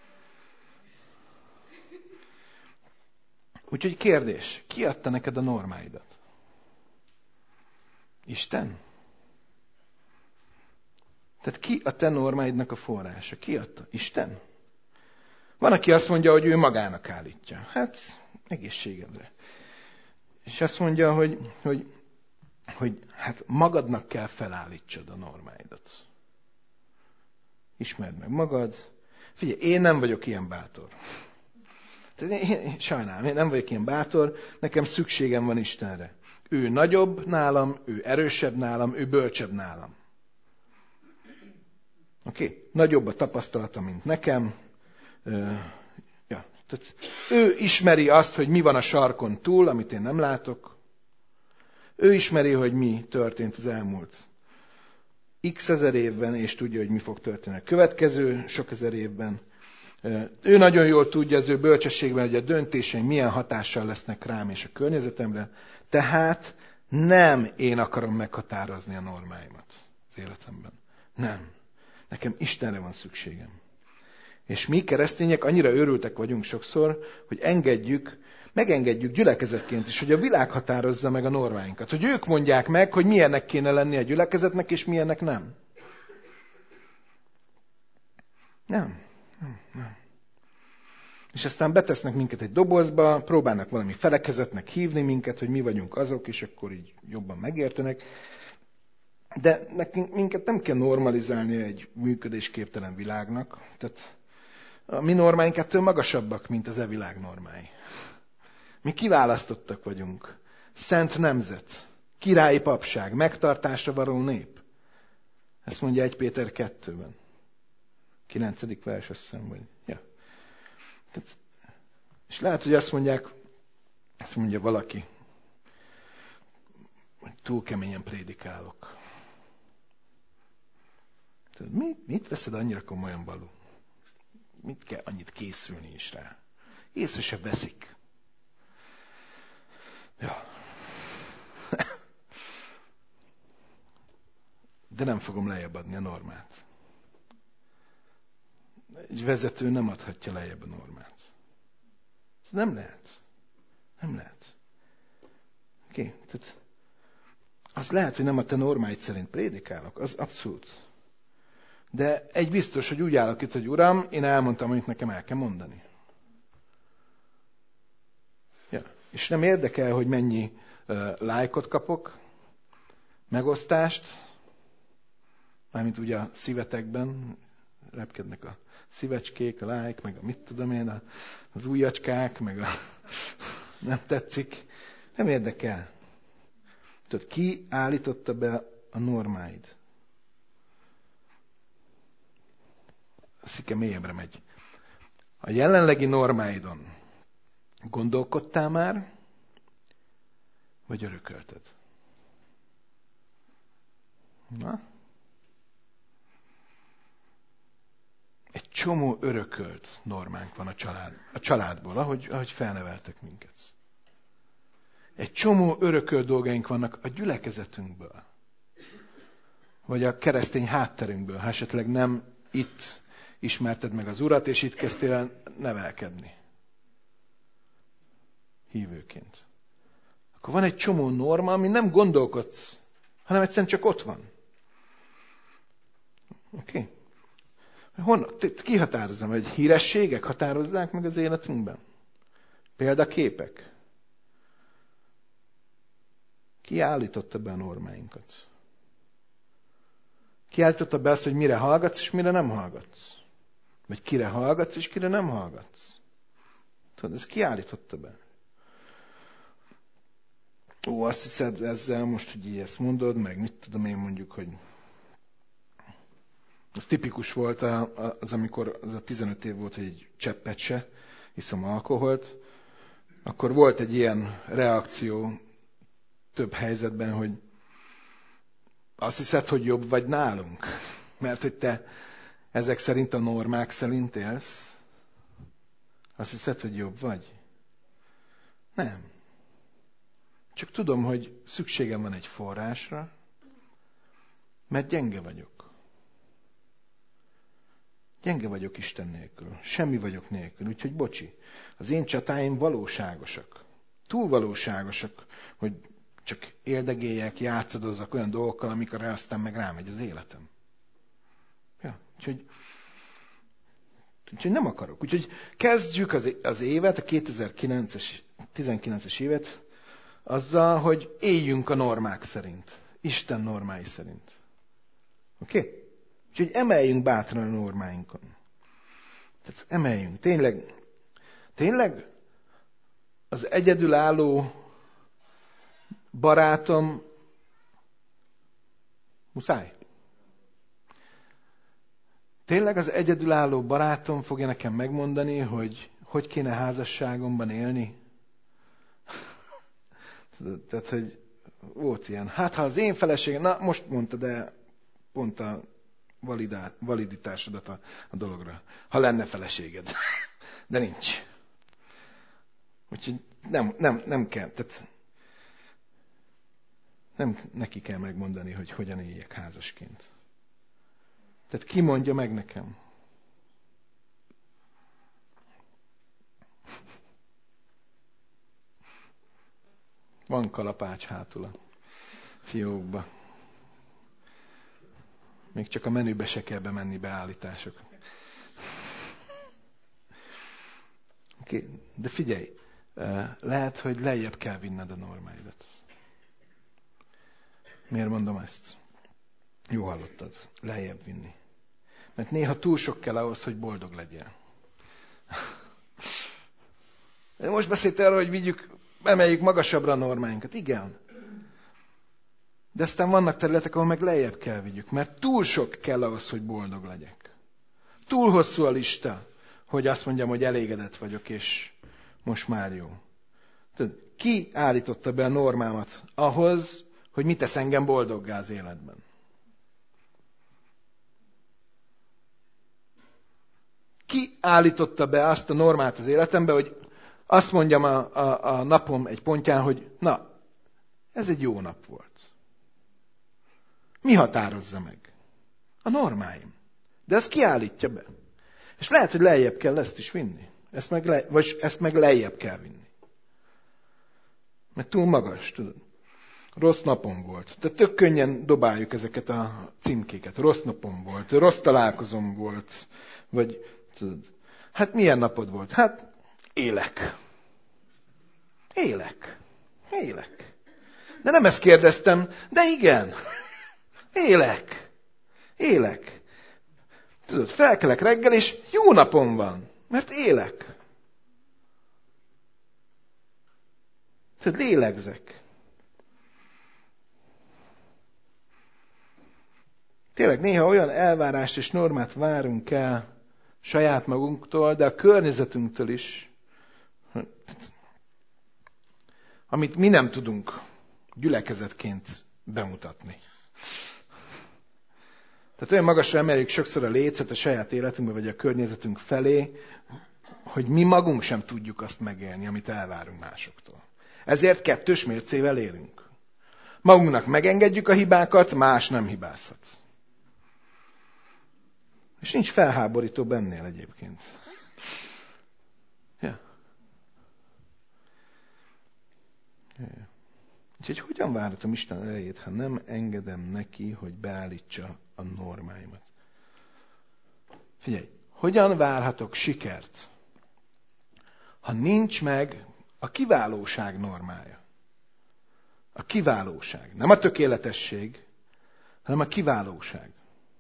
Úgyhogy kérdés, ki adta neked a normáidat? Isten? Tehát ki a te normáidnak a forrása? Ki adta? Isten? Van, aki azt mondja, hogy ő magának állítja. Hát, egészségedre. És azt mondja, hogy, hogy, hogy hát magadnak kell felállítsad a normáidat. Ismerd meg magad. Figyelj, én nem vagyok ilyen bátor. Én, sajnálom, én nem vagyok ilyen bátor, nekem szükségem van Istenre. Ő nagyobb nálam, ő erősebb nálam, ő bölcsebb nálam. Oké? Okay? Nagyobb a tapasztalata, mint nekem. Uh, ja. Tehát ő ismeri azt, hogy mi van a sarkon túl, amit én nem látok. Ő ismeri, hogy mi történt az elmúlt x ezer évben, és tudja, hogy mi fog történni a következő sok ezer évben. Ő nagyon jól tudja az ő bölcsességben, hogy a döntéseim milyen hatással lesznek rám és a környezetemre. Tehát nem én akarom meghatározni a normáimat az életemben. Nem. Nekem Istenre van szükségem. És mi keresztények annyira őrültek vagyunk sokszor, hogy engedjük, megengedjük gyülekezetként is, hogy a világ határozza meg a normáinkat. Hogy ők mondják meg, hogy milyennek kéne lenni a gyülekezetnek, és milyennek nem. Nem. Nem, nem. És aztán betesznek minket egy dobozba, próbálnak valami felekezetnek hívni minket, hogy mi vagyunk azok, és akkor így jobban megértenek. De nekünk, minket nem kell normalizálni egy működésképtelen világnak. Tehát a mi normáink ettől magasabbak, mint az e világ normái. Mi kiválasztottak vagyunk. Szent nemzet, királyi papság, megtartásra való nép. Ezt mondja egy Péter kettőben. kilencedik vers, azt hiszem, vagy... Ja. Tehát, és lehet, hogy azt mondják, azt mondja valaki, hogy túl keményen prédikálok. Tehát, mi, mit veszed annyira komolyan, Balú? Mit kell annyit készülni is rá? Észre se veszik. Ja. De nem fogom lejjebb adni a normát. Egy vezető nem adhatja lejjebb a normát. Nem lehet. Nem lehet. Oké, okay. Tehát az lehet, hogy nem a te normáid szerint prédikálok, az abszolút. De egy biztos, hogy úgy állok itt, hogy Uram, én elmondtam, amit nekem el kell mondani. Ja. És nem érdekel, hogy mennyi uh, lájkot kapok, megosztást, mármint ugye a szívetekben repkednek a szívecskék, a lájk, meg a mit tudom én, az ujjacskák, meg a nem tetszik. Nem érdekel. Tudod, ki állította be a normáid? A szike mélyebbre megy. A jelenlegi normáidon gondolkodtál már, vagy örökölted? Na? Egy csomó örökölt normánk van a, család, a családból, ahogy, ahogy felneveltek minket. Egy csomó örökölt dolgaink vannak a gyülekezetünkből. Vagy a keresztény hátterünkből, ha esetleg nem itt ismerted meg az Urat, és itt kezdtél el nevelkedni. Hívőként. Akkor van egy csomó norma, ami nem gondolkodsz, hanem egyszerűen csak ott van. Oké? Okay? Honnan? Ki határozza? Hogy hírességek határozzák meg az életünkben? Példaképek? Ki állította be a normáinkat? Ki állította be azt, hogy mire hallgatsz, és mire nem hallgatsz? Vagy kire hallgatsz, és kire nem hallgatsz? Tudod, ezt ki állította be? Ó, azt hiszed ezzel most, hogy így ezt mondod, meg mit tudom én mondjuk, hogy az tipikus volt az, amikor az a tizenöt év volt, hogy egy cseppet se iszom alkoholt, akkor volt egy ilyen reakció több helyzetben, hogy azt hiszed, hogy jobb vagy nálunk, mert hogy te ezek szerint a normák szerint élsz. Azt hiszed, hogy jobb vagy? Nem. Csak tudom, hogy szükségem van egy forrásra, mert gyenge vagyok. Gyenge vagyok Isten nélkül. Semmi vagyok nélkül. Úgyhogy bocsi. Az én csatáim valóságosak. Túl valóságosak, hogy csak éldegélyek, játszadozzak olyan dolgokkal, amikre aztán meg rámegy az életem. Ja, úgyhogy, úgyhogy nem akarok. Úgyhogy kezdjük az, az évet, a kétezer-tizenkilences évet azzal, hogy éljünk a normák szerint. Isten normái szerint. Oké? Okay? Úgyhogy emeljünk bátran a normáinkon. Tehát emeljünk. Tényleg, tényleg az egyedülálló barátom muszáj. Tényleg az egyedülálló barátom fogja nekem megmondani, hogy hogy kéne házasságomban élni? Tehát, hogy volt ilyen. Hát, ha az én feleségem, na most mondta, de pont a validá, validitásodat a, a dologra. Ha lenne feleséged. De nincs. Úgyhogy nem, nem, nem kell. Tehát nem neki kell megmondani, hogy hogyan éljek házasként. Tehát ki mondja meg nekem? Van kalapács hátul a fiókba. Még csak a menübe se kell bemenni beállítások. Okay. De figyelj, lehet, hogy lejjebb kell vinned a normáidat. Miért mondom ezt? Jó hallottad, lejjebb vinni. Mert néha túl sok kell ahhoz, hogy boldog legyél. De most beszéltél arról, hogy vigyük, emeljük magasabbra a normáinkat. Igen. De aztán vannak területek, ahol meg lejjebb kell vigyük, mert túl sok kell ahhoz, hogy boldog legyek. Túl hosszú a lista, hogy azt mondjam, hogy elégedett vagyok, és most már jó. Tudod, ki állította be a normámat ahhoz, hogy mit tesz engem boldoggá az életben? Ki állította be azt a normát az életembe, hogy azt mondjam a, a, a napom egy pontján, hogy na, ez egy jó nap volt. Mi határozza meg? A normáim. De ezt ki állítja be? És lehet, hogy lejjebb kell ezt is vinni. Ezt meg, le, vagy ezt meg lejjebb kell vinni. Mert túl magas, tudod. Rossz napom volt. Tehát tök könnyen dobáljuk ezeket a címkéket. Rossz napom volt, rossz találkozom volt, vagy tudod. Hát milyen napod volt? Hát élek. Élek. Élek. De nem ezt kérdeztem, de igen. Élek. Élek. Tudod, felkelek reggel, és jó napom van, mert élek. Tudod, lélegzek. Tényleg néha olyan elvárást és normát várunk el saját magunktól, de a környezetünktől is, amit mi nem tudunk gyülekezetként bemutatni. Tehát olyan magasra emeljük sokszor a lécet a saját életünkbe, vagy a környezetünk felé, hogy mi magunk sem tudjuk azt megélni, amit elvárunk másoktól. Ezért kettős mércével élünk. Magunknak megengedjük a hibákat, más nem hibázhat. És nincs felháborító bennél egyébként. Ja. Ja. Úgyhogy hogyan várhatom Isten erejét, ha nem engedem neki, hogy beállítsa a normáimat? Figyelj, hogyan várhatok sikert, ha nincs meg a kiválóság normája? A kiválóság. Nem a tökéletesség, hanem a kiválóság.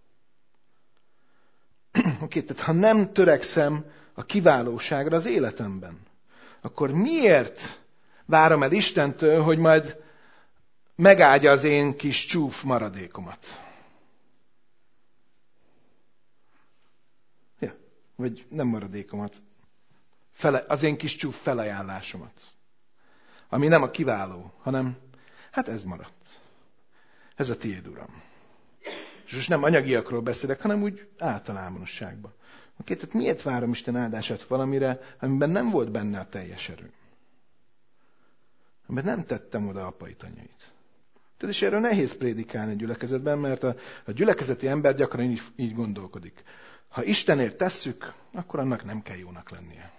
Oké, okay, tehát ha nem törekszem a kiválóságra az életemben, akkor miért várom el Istentől, hogy majd megáldja az én kis csúf maradékomat? Ja, vagy nem maradékomat, fele, az én kis csúf felajánlásomat. Ami nem a kiváló, hanem hát ez maradt. Ez a tiéd, Uram. És most nem anyagiakról beszélek, hanem úgy általánosságban. Oké, tehát miért várom Isten áldását valamire, amiben nem volt benne a teljes erő? Amiben nem tettem oda apait, anyait. Tudod, és erről nehéz prédikálni a gyülekezetben, mert a, a gyülekezeti ember gyakran így, így gondolkodik. Ha Istenért tesszük, akkor annak nem kell jónak lennie.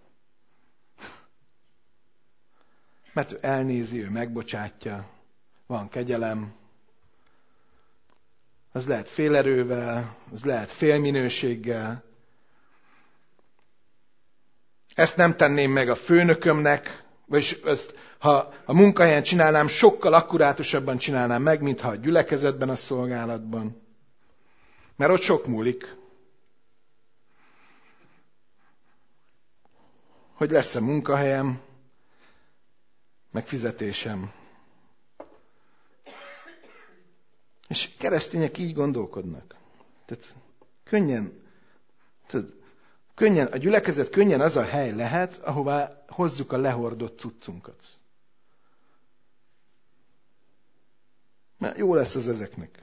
Mert ő elnézi, ő megbocsátja, van kegyelem, az lehet félerővel, az lehet félminőséggel. Ezt nem tenném meg a főnökömnek, vagyis ezt, ha a munkahelyen csinálnám, sokkal akkurátusabban csinálnám meg, mint ha a gyülekezetben, a szolgálatban. Mert ott sok múlik. Hogy lesz-e munkahelyem, meg fizetésem. És keresztények így gondolkodnak. Tehát könnyen, tudod, könnyen, a gyülekezet könnyen az a hely lehet, ahová hozzuk a lehordott cuccunkat. Mert jó lesz az ezeknek.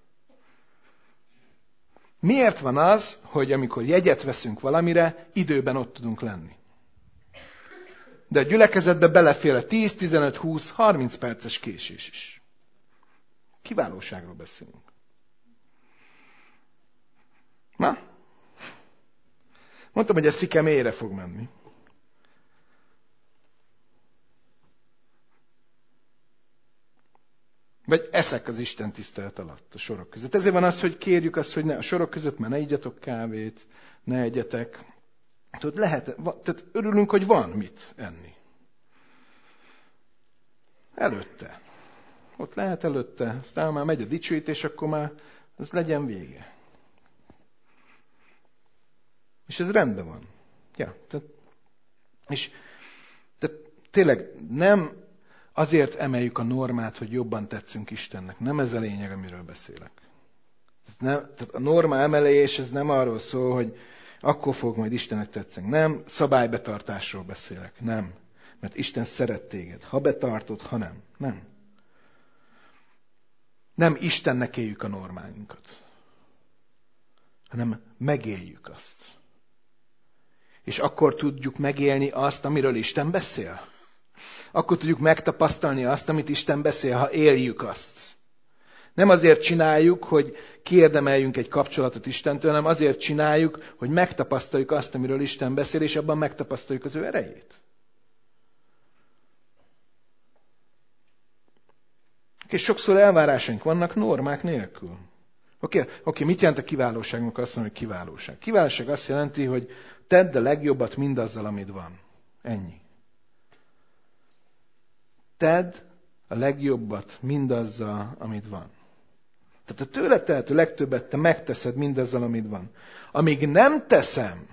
Miért van az, hogy amikor jegyet veszünk valamire, időben ott tudunk lenni? De a gyülekezetbe belefér a tíz, tizenöt, húsz, harminc perces késés is. Kiválóságról beszélünk. Na? Mondtam, hogy a szike mélyre fog menni. Vagy eszek az Isten tisztelet alatt a sorok között. Ezért van az, hogy kérjük azt, hogy ne, a sorok között már ne igyatok kávét, ne egyetek. Tudod, lehet, tehát örülünk, hogy van mit enni. Előtte. Ott lehet előtte, aztán már megy a dicsőítés, akkor már az legyen vége. És ez rendben van. Ja, tehát, és tehát tényleg nem azért emeljük a normát, hogy jobban tetszünk Istennek. Nem ez a lényeg, amiről beszélek. Nem, tehát a norma emelés, ez nem arról szól, hogy akkor fog majd Istennek tetszeni. Nem szabálybetartásról beszélek. Nem. Mert Isten szeret téged. Ha betartod, ha nem. Nem. Nem Istennek éljük a normáinkat, hanem megéljük azt. És akkor tudjuk megélni azt, amiről Isten beszél. Akkor tudjuk megtapasztalni azt, amit Isten beszél, ha éljük azt. Nem azért csináljuk, hogy kiérdemeljünk egy kapcsolatot Istentől, hanem azért csináljuk, hogy megtapasztaljuk azt, amiről Isten beszél, és abban megtapasztaljuk az ő erejét. És sokszor elvárásaink vannak normák nélkül. Oké, okay, okay, mit jelent a kiválóságnak? Azt mondom, hogy kiválóság. Kiválóság azt jelenti, hogy tedd a legjobbat mindazzal, amit van. Ennyi. Tedd a legjobbat mindazzal, amit van. Tehát a tőled tehető legtöbbet te megteszed mindazzal, amit van. Amíg nem teszem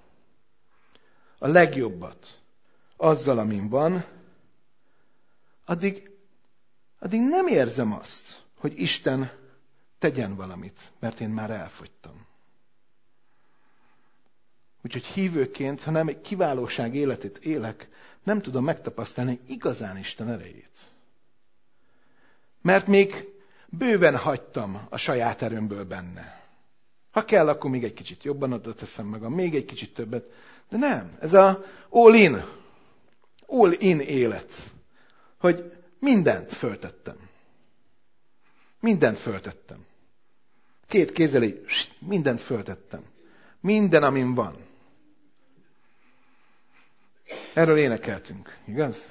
a legjobbat azzal, amin van, addig addig nem érzem azt, hogy Isten tegyen valamit, mert én már elfogytam. Úgyhogy hívőként, ha nem egy kiválóság életét élek, nem tudom megtapasztalni igazán Isten erejét. Mert még bőven hagytam a saját erőmből benne. Ha kell, akkor még egy kicsit jobban oda teszem magam, még egy kicsit többet. De nem, ez a all in, all in élet, hogy mindent föltettem. Mindent föltettem. Két kézzel így, mindent föltettem. Minden, amin van. Erről énekeltünk, igaz?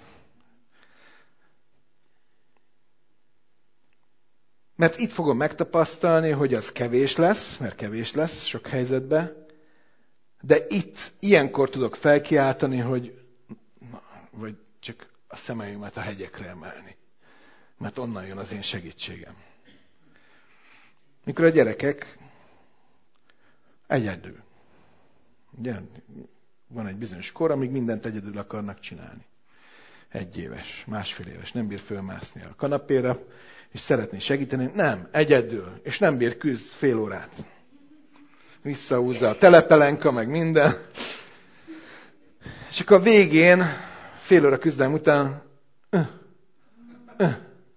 Mert itt fogom megtapasztalni, hogy az kevés lesz, mert kevés lesz sok helyzetben, de itt, ilyenkor tudok felkiáltani, hogy vagy csak a szemeimet a hegyekre emelni. Mert onnan jön az én segítségem. Mikor a gyerekek egyedül. Ugye? Van egy bizonyos kor, amíg mindent egyedül akarnak csinálni. Egy éves, másfél éves, nem bír fölmászni a kanapéra, és szeretné segíteni. Nem, egyedül, és nem bír küzd fél órát. Visszahúzza a telepelenka, meg minden. És akkor a végén, fél óra küzdelem után, öh, öh.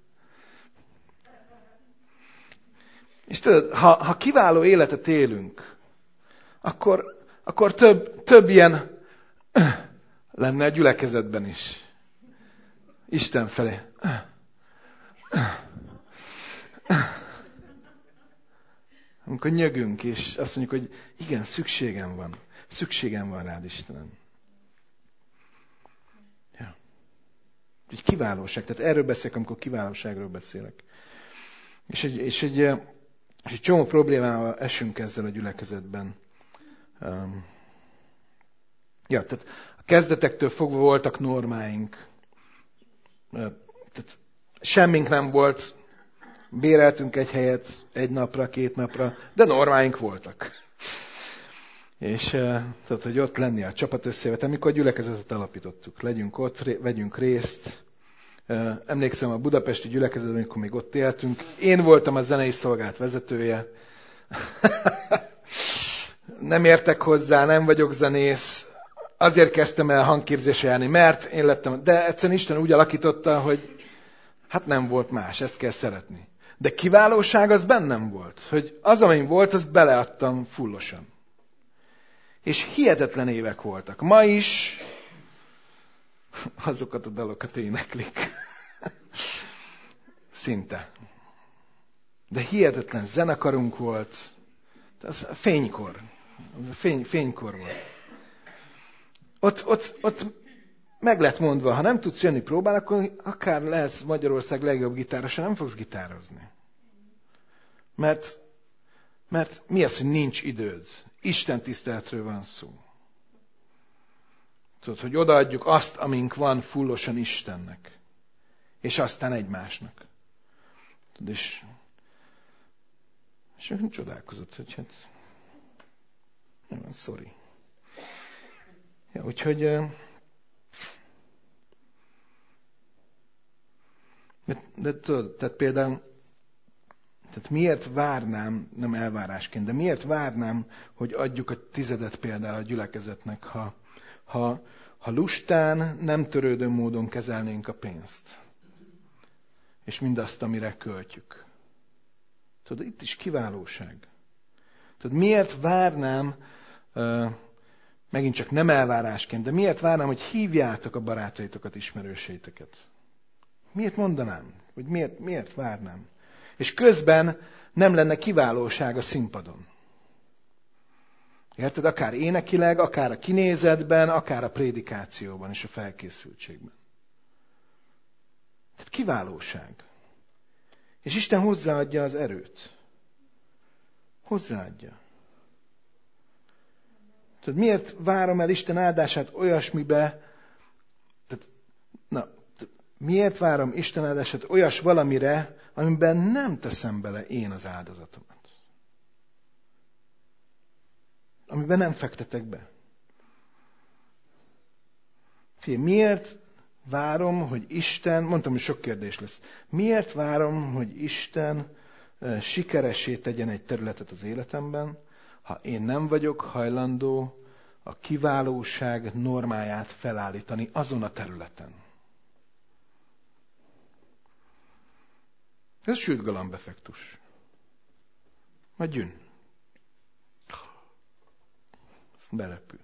És tudod, ha, ha kiváló életet élünk, akkor, akkor több, több ilyen öh, lenne a gyülekezetben is. Isten felé. Öh, öh, öh. Amikor nyögünk, és azt mondjuk, hogy igen, szükségem van. Szükségem van rád, Istenem. Ja. Egy kiválóság. Tehát erről beszélek, amikor kiválóságról beszélek. És egy, és egy, és egy csomó problémával esünk ezzel a gyülekezetben. Um, ja, tehát a kezdetektől fogva voltak normáink. Tehát semmink nem volt. Béreltünk egy helyet egy napra, két napra, de normáink voltak. És tudod, hogy ott lenni a csapat összejövet, amikor a gyülekezetet alapítottuk. Legyünk ott, vegyünk részt. Emlékszem a budapesti gyülekezetben, amikor még ott éltünk. Én voltam a zenei szolgált vezetője. Nem értek hozzá, nem vagyok zenész. Azért kezdtem el hangképzésre járni, mert én lettem. De egyszerűen Isten úgy alakította, hogy hát nem volt más, ezt kell szeretni. De kiválóság az bennem volt, hogy az, amin volt, azt beleadtam fullosan. És hihetetlen évek voltak. Ma is azokat a dalokat éneklik. Szinte. De hihetetlen zenekarunk volt. Ez a fénykor. Ez a fény, fénykor volt. Ott, ott, ott meg lett mondva, ha nem tudsz jönni próbálni, akkor akár lehetsz Magyarország legjobb gitárosa, nem fogsz gitározni. Mert, mert mi az, hogy nincs időd? Isten tiszteletről van szó. Tudod, hogy odaadjuk azt, amink van fullosan Istennek. És aztán egymásnak. Tudod, és, és ő csodálkozott, hogy hát nem van, sorry. Ja, úgyhogy de, de tudod, tehát például tehát miért várnám, nem elvárásként, de miért várnám, hogy adjuk a tizedet például a gyülekezetnek, ha, ha, ha lustán, nem törődő módon kezelnénk a pénzt. És mindazt, amire költjük. Tudod, itt is kiválóság. Tudod, miért várnám, uh, megint csak nem elvárásként, de miért várnám, hogy hívjátok a barátaitokat, ismerőseiteket? Miért mondanám? Hogy miért, miért várnám? És közben nem lenne kiválóság a színpadon. Érted? Akár énekileg, akár a kinézetben, akár a prédikációban és a felkészültségben. Tehát kiválóság. És Isten hozzáadja az erőt. Hozzáadja. Tudod, miért várom el Isten áldását olyasmibe, tehát, na, tehát, miért várom Isten áldását olyas valamire, amiben nem teszem bele én az áldozatomat? Amiben nem fektetek be. Figyelj, miért várom, hogy Isten, mondtam, hogy sok kérdés lesz. Miért várom, hogy Isten sikeressé tegyen egy területet az életemben, ha én nem vagyok hajlandó a kiválóság normáját felállítani azon a területen? Ez sült galambeffektus. Majd jön. Azt belepül.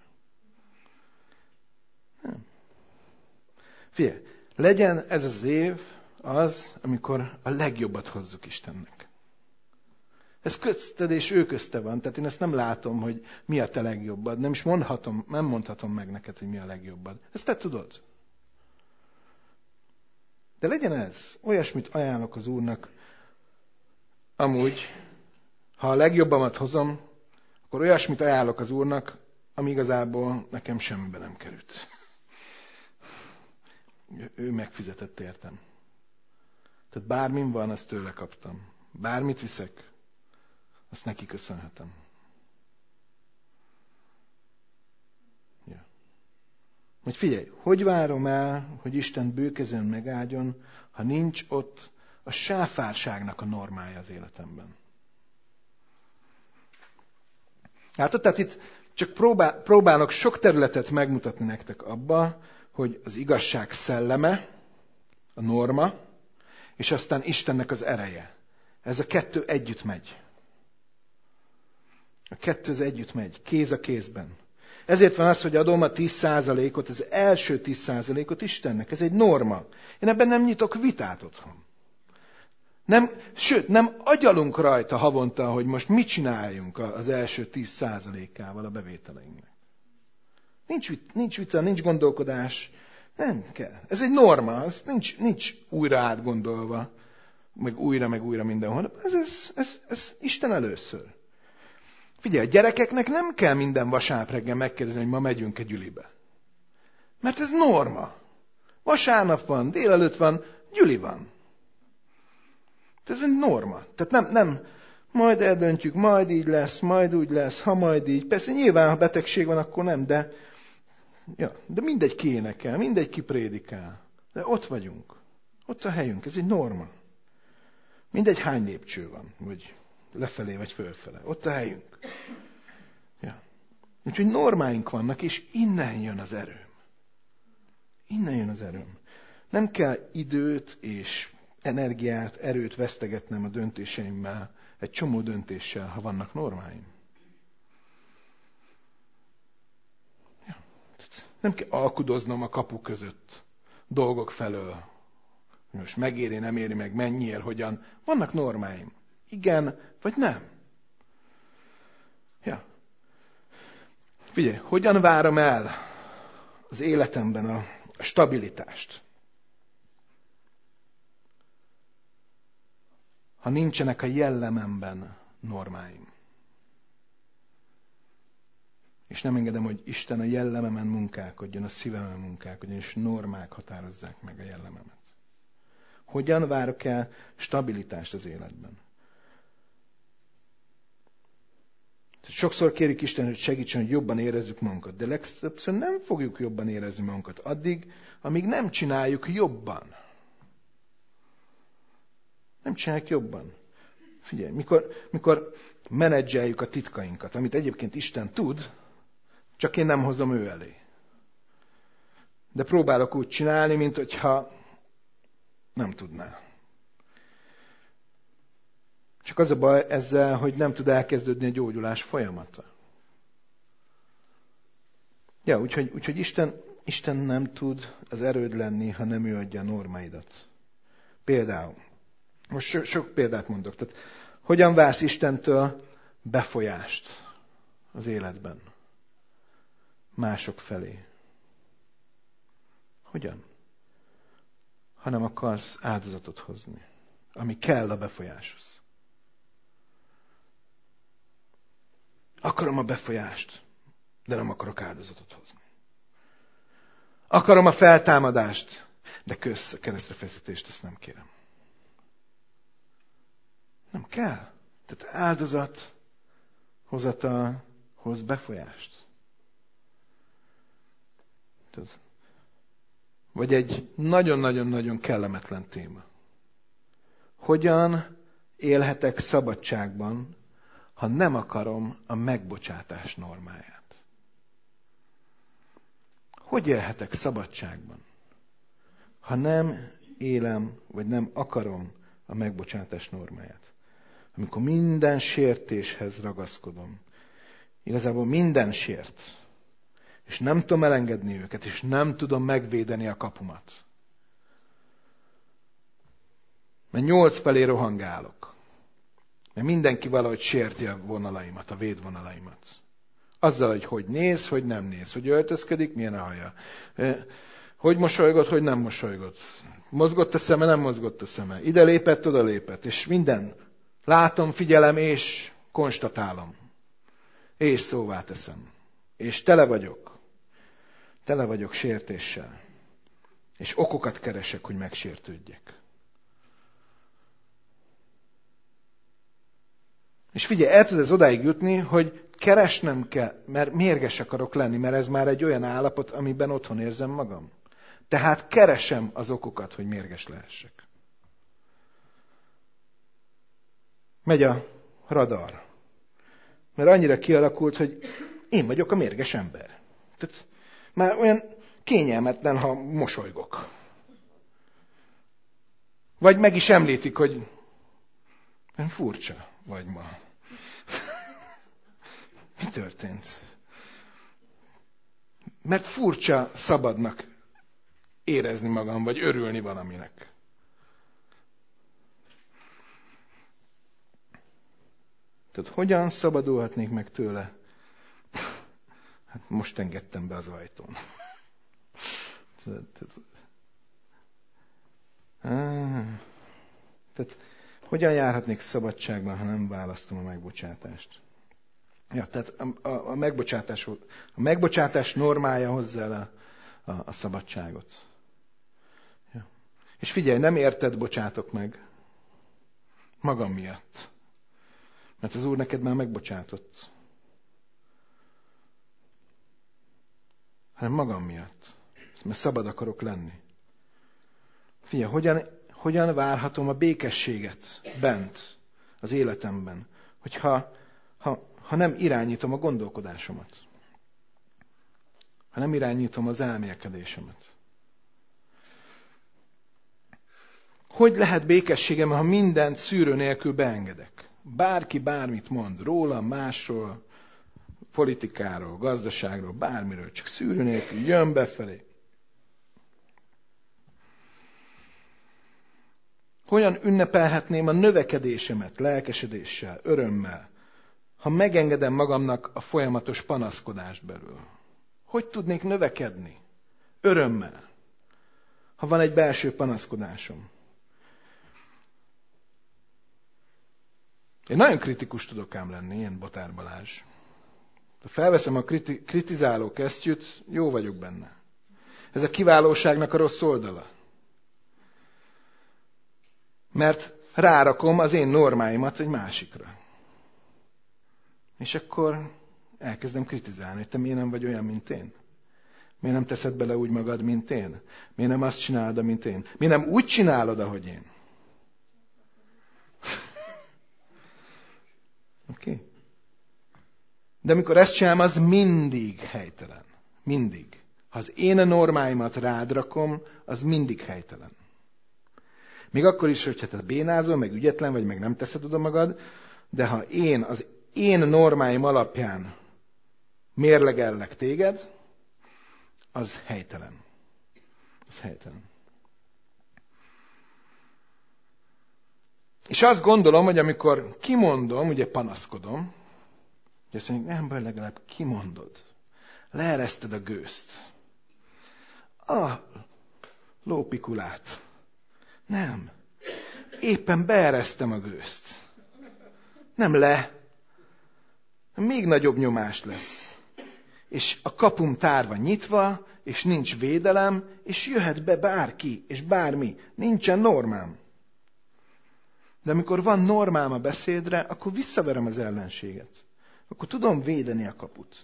Nem. Figyelj, legyen ez az év az, amikor a legjobbat hozzuk Istennek. Ez közted és ő közte van, tehát én ezt nem látom, hogy mi a te legjobbad. Nem is mondhatom, nem mondhatom meg neked, hogy mi a legjobbad. Ezt te tudod. De legyen ez, olyasmit ajánlok az Úrnak, amúgy, ha a legjobbamat hozom, akkor olyasmit ajánlok az Úrnak, ami igazából nekem semmibe nem került. Ő megfizetett értem. Tehát bármin van, azt tőle kaptam. Bármit viszek, azt neki köszönhetem. Ja. Majd figyelj, hogy várom el, hogy Isten bőkezően megáldjon, ha nincs ott a sáfárságnak a normája az életemben? Látod, tehát itt csak próbál, próbálok sok területet megmutatni nektek abba, hogy az igazság szelleme, a norma, és aztán Istennek az ereje. Ez a kettő együtt megy. A kettő az együtt megy, kéz a kézben. Ezért van az, hogy adom a tíz százalékot, az első tíz százalékot Istennek. Ez egy norma. Én ebben nem nyitok vitát otthon. Nem, sőt, nem agyalunk rajta havonta, hogy most mit csináljunk az első tíz százalékával a bevételeinknek. Nincs, nincs vita, nincs gondolkodás. Nem kell. Ez egy norma, ez nincs, nincs újra átgondolva, meg újra, meg újra mindenhol. Ez, ez, ez, ez Isten először. Figyelj, a gyerekeknek nem kell minden vasárnap reggel megkérdezni, hogy ma megyünk-e gyülibe. Mert ez norma. Vasárnap van, délelőtt van, gyüli van. Ez egy norma. Tehát nem, nem, majd eldöntjük, majd így lesz, majd úgy lesz, ha majd így. Persze nyilván, ha betegség van, akkor nem, de, ja, de mindegy ki énekel, mindegy ki prédikál. De ott vagyunk. Ott a helyünk. Ez egy norma. Mindegy hány lépcső van, vagy lefelé, vagy fölfele. Ott a helyünk. Ja. Úgyhogy normáink vannak, és innen jön az erőm. Innen jön az erőm. Nem kell időt és energiát, erőt vesztegetnem a döntéseimmel, egy csomó döntéssel, ha vannak normáim. Ja. Nem kell alkudoznom a kapu között dolgok felől. Most megéri, nem éri meg, mennyiért, hogyan. Vannak normáim. Igen, vagy nem. Ja. Figyelj, hogyan várom el az életemben a, a stabilitást. Ha nincsenek a jellememben normáim, és nem engedem, hogy Isten a jellememen munkálkodjon, a szívemen munkálkodjon, és normák határozzák meg a jellememet. Hogyan várok el stabilitást az életben? Sokszor kérjük Isten, hogy segítsen, hogy jobban érezzük magunkat, de legtöbbször nem fogjuk jobban érezni magunkat addig, amíg nem csináljuk jobban. Nem csináljuk jobban. Figyelj, mikor, mikor menedzseljük a titkainkat, amit egyébként Isten tud, csak én nem hozom ő elé. De próbálok úgy csinálni, mint hogyha nem tudná. Csak az a baj ezzel, hogy nem tud elkezdődni a gyógyulás folyamata. Ja, úgyhogy, úgyhogy Isten, Isten nem tud az erőd lenni, ha nem ő adja a normáidat. Például, most so, sok példát mondok. Tehát, hogyan vársz Istentől befolyást az életben? Mások felé. Hogyan? Ha nem akarsz áldozatot hozni, ami kell a befolyáshoz. Akarom a befolyást, de nem akarok áldozatot hozni. Akarom a feltámadást, de kösz, a keresztrefeszítést, ezt nem kérem. Nem kell. Tehát áldozat hozatal hoz befolyást. Tudod? Vagy egy nagyon-nagyon-nagyon kellemetlen téma. Hogyan élhetek szabadságban, ha nem akarom a megbocsátás normáját? Hogy élhetek szabadságban, ha nem élem, vagy nem akarom a megbocsátás normáját? Amikor minden sértéshez ragaszkodom, igazából minden sért, és nem tudom elengedni őket, és nem tudom megvédeni a kapumat. Mert nyolc felé rohangálok. Mert mindenki valahogy sérti a vonalaimat, a védvonalaimat. Azzal, hogy hogy néz, hogy nem néz, hogy öltözködik, milyen a haja. Hogy mosolygott, hogy nem mosolygott. Mozgott a szeme, nem mozgott a szeme. Ide lépett, oda lépett. És minden. Látom, figyelem, és konstatálom. És szóvá teszem. És tele vagyok. Tele vagyok sértéssel. És okokat keresek, hogy megsértődjek. És figyelj, el tud ez odáig jutni, hogy keresnem kell, mert mérges akarok lenni, mert ez már egy olyan állapot, amiben otthon érzem magam. Tehát keresem az okokat, hogy mérges lehessek. Megy a radar. Mert annyira kialakult, hogy én vagyok a mérges ember. Tehát már olyan kényelmetlen, ha mosolygok. Vagy meg is említik, hogy furcsa vagy ma. Mi történt? Mert furcsa szabadnak érezni magam, vagy örülni valaminek. Tehát hogyan szabadulhatnék meg tőle? Hát most engedtem be az ajtón. Tehát hogyan járhatnék szabadságban, ha nem választom a megbocsátást? Ja, tehát a, a, a, megbocsátás, a megbocsátás normája hozzá el a, a, a szabadságot. Ja. És figyelj, nem érted, bocsátok meg. Magam miatt. Mert az Úr neked már megbocsátott. Hanem magam miatt. Mert szabad akarok lenni. Figyelj, hogyan, hogyan várhatom a békességet bent az életemben, hogyha ha, ha nem irányítom a gondolkodásomat. Ha nem irányítom az elmélkedésemet. Hogy lehet békességem, ha mindent szűrő nélkül beengedek? Bárki bármit mond rólam, másról, politikáról, gazdaságról, bármiről, csak szűrő nélkül jön befelé. Hogyan ünnepelhetném a növekedésemet lelkesedéssel, örömmel, ha megengedem magamnak a folyamatos panaszkodást belül? Hogy tudnék növekedni? Örömmel. ha van egy belső panaszkodásom. Én nagyon kritikus tudok ám lenni, ilyen Botár Balázs. Ha felveszem a kriti- kritizáló kesztyűt, jó vagyok benne. Ez a kiválóságnak a rossz oldala. Mert rárakom az én normáimat egy másikra. És akkor elkezdem kritizálni, hogy te miért nem vagy olyan, mint én? Miért nem teszed bele úgy magad, mint én? Miért nem azt csinálod, mint én? Miért nem úgy csinálod, ahogy én? Oké? Okay. De amikor ezt csinálom, az mindig helytelen. Mindig. Ha az én normáimat rád rakom, az mindig helytelen. Még akkor is, hogyha te bénázol, meg ügyetlen vagy, meg nem teszed oda magad, de ha én az én normáim alapján mérlegellek téged, az helytelen. Az helytelen. És azt gondolom, hogy amikor kimondom, ugye panaszkodom, hogy azt mondjuk, nem baj, legalább kimondod. Leereszted a gőzt. A lópikulát. Nem. Éppen beeresztem a gőzt. Nem le. Még nagyobb nyomás lesz. És a kapum tárva nyitva, és nincs védelem, és jöhet be bárki, és bármi. Nincsen normám. De amikor van normám a beszédre, akkor visszaverem az ellenséget. Akkor tudom védeni a kaput.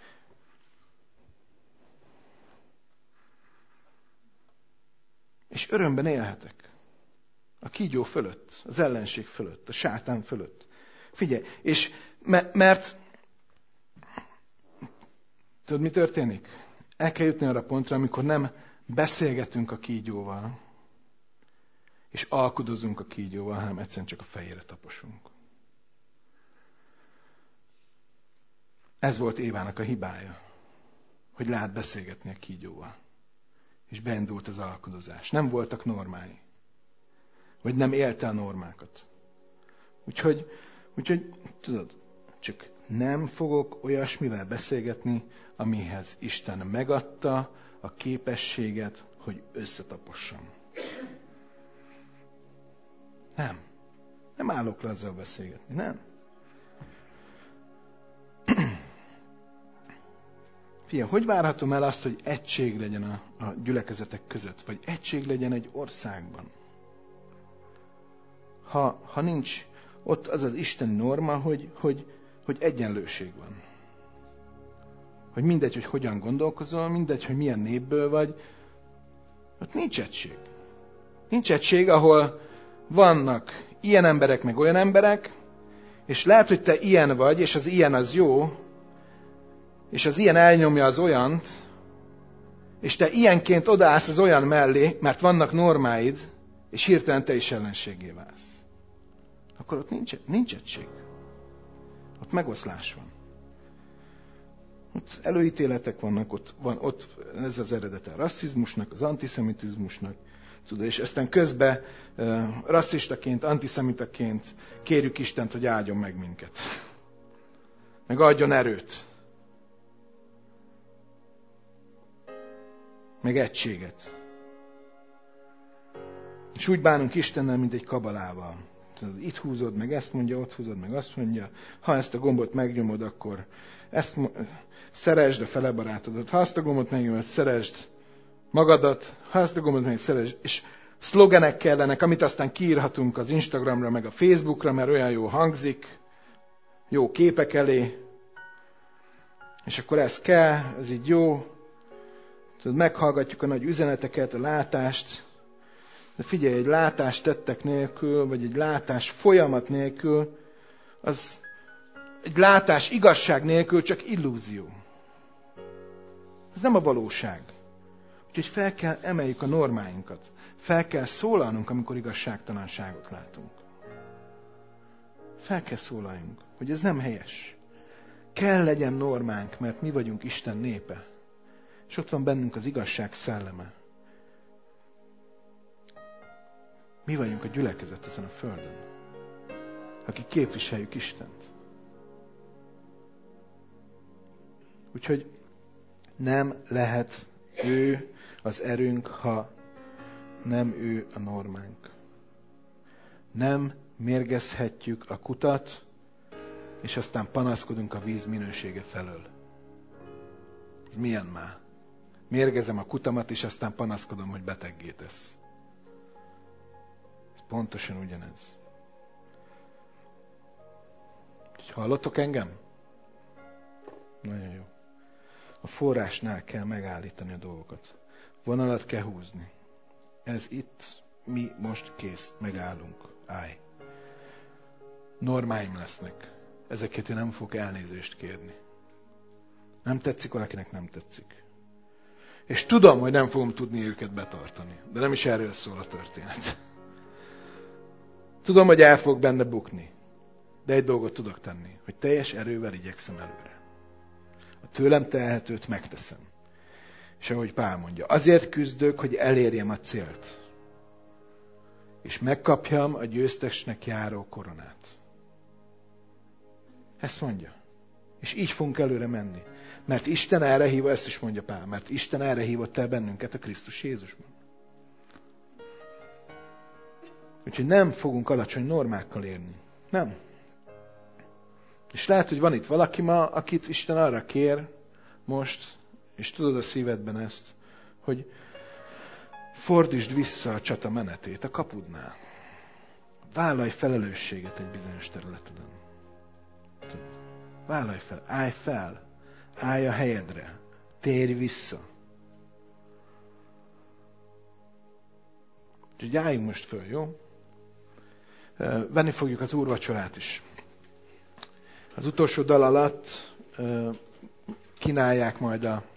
És örömben élhetek. A kígyó fölött, az ellenség fölött, a sátán fölött. Figyelj, és me- mert tudod, mi történik? El kell jutni arra pontra, amikor nem beszélgetünk a kígyóval, és alkudozunk a kígyóval, hanem egyszerűen csak a fejére taposunk. Ez volt Évának a hibája, hogy lát beszélgetni a kígyóval. És beindult az alkudozás. Nem voltak normái. Vagy nem élte a normákat. Úgyhogy, úgyhogy tudod, csak nem fogok olyasmivel beszélgetni, amihez Isten megadta a képességet, hogy összetapossam. Nem. Nem állok le azzal beszélgetni. Nem. Fia, hogy várhatom el azt, hogy egység legyen a, a gyülekezetek között, vagy egység legyen egy országban? Ha, ha nincs ott az az Isten norma, hogy, hogy, hogy egyenlőség van. Hogy mindegy, hogy hogyan gondolkozol, mindegy, hogy milyen népből vagy, ott nincs egység. Nincs egység, ahol vannak ilyen emberek, meg olyan emberek, és lehet, hogy te ilyen vagy, és az ilyen az jó, és az ilyen elnyomja az olyant, és te ilyenként odaállsz az olyan mellé, mert vannak normáid, és hirtelen te is ellenségé válsz. Akkor ott nincs, nincs egység. Ott megoszlás van. Ott előítéletek vannak, ott, van, ott ez az eredete a rasszizmusnak, az antiszemitizmusnak, tudod, és aztán közben uh, rasszistaként, antiszemitaként kérjük Istent, hogy áldjon meg minket. Meg adjon erőt. Meg egységet. És úgy bánunk Istennel, mint egy kabalával. Tudod, itt húzod, meg ezt mondja, ott húzod, meg azt mondja. Ha ezt a gombot megnyomod, akkor ezt szeresd a fele barátodat. Ha azt a gombot megnyomod, szeresd magadat. Ha ezt a gombot megnyomod, szeresd. És szlogenek kellenek, amit aztán kiírhatunk az Instagramra, meg a Facebookra, mert olyan jó hangzik, jó képek elé. És akkor ez kell, ez így jó. Tudod, meghallgatjuk a nagy üzeneteket, a látást. De figyelj, egy látás tettek nélkül, vagy egy látás folyamat nélkül, az egy látás igazság nélkül csak illúzió. Ez nem a valóság. Úgyhogy fel kell emeljük a normáinkat. Fel kell szólalnunk, amikor igazságtalanságot látunk. Fel kell szólaljunk, hogy ez nem helyes. Kell legyen normánk, mert mi vagyunk Isten népe. És ott van bennünk az igazság szelleme. Mi vagyunk a gyülekezet ezen a földön, akik képviseljük Istent. Úgyhogy nem lehet ő az erőnk, ha Nem ő a normánk. Nem mérgezhetjük a kutat, és aztán panaszkodunk a víz minősége felől. Ez milyen már? Mérgezem a kutamat, és aztán panaszkodom, hogy beteggé tesz. Ez pontosan ugyanez. Hallottok engem? Nagyon jó. A forrásnál kell megállítani a dolgokat. Vonalat kell húzni. Ez itt, mi most kész, megállunk. Állj. Normáim lesznek. Ezeket én nem fogok elnézést kérni. Nem tetszik valakinek, nem tetszik. És tudom, hogy nem fogom tudni őket betartani. De nem is erről szól a történet. Tudom, hogy el fog benne bukni. De egy dolgot tudok tenni, hogy teljes erővel igyekszem előre. A tőlem telhetőt megteszem. És ahogy Pál mondja, azért küzdök, hogy elérjem a célt. És megkapjam a győztesnek járó koronát. Ezt mondja. És így fogunk előre menni. Mert Isten erre hívott, ezt is mondja Pál, mert Isten erre hívott el bennünket a Krisztus Jézusban. Úgyhogy nem fogunk alacsony normákkal érni. Nem. És lehet, hogy van itt valaki ma, akit Isten arra kér most, és tudod a szívedben ezt, hogy fordítsd vissza a csata menetét a kapudnál. Vállalj felelősséget egy bizonyos területen. Vállalj fel, állj fel, állj a helyedre, térj vissza. Úgyhogy álljunk most föl, jó? Venni fogjuk az úrvacsorát is. Az utolsó dal alatt kínálják majd a,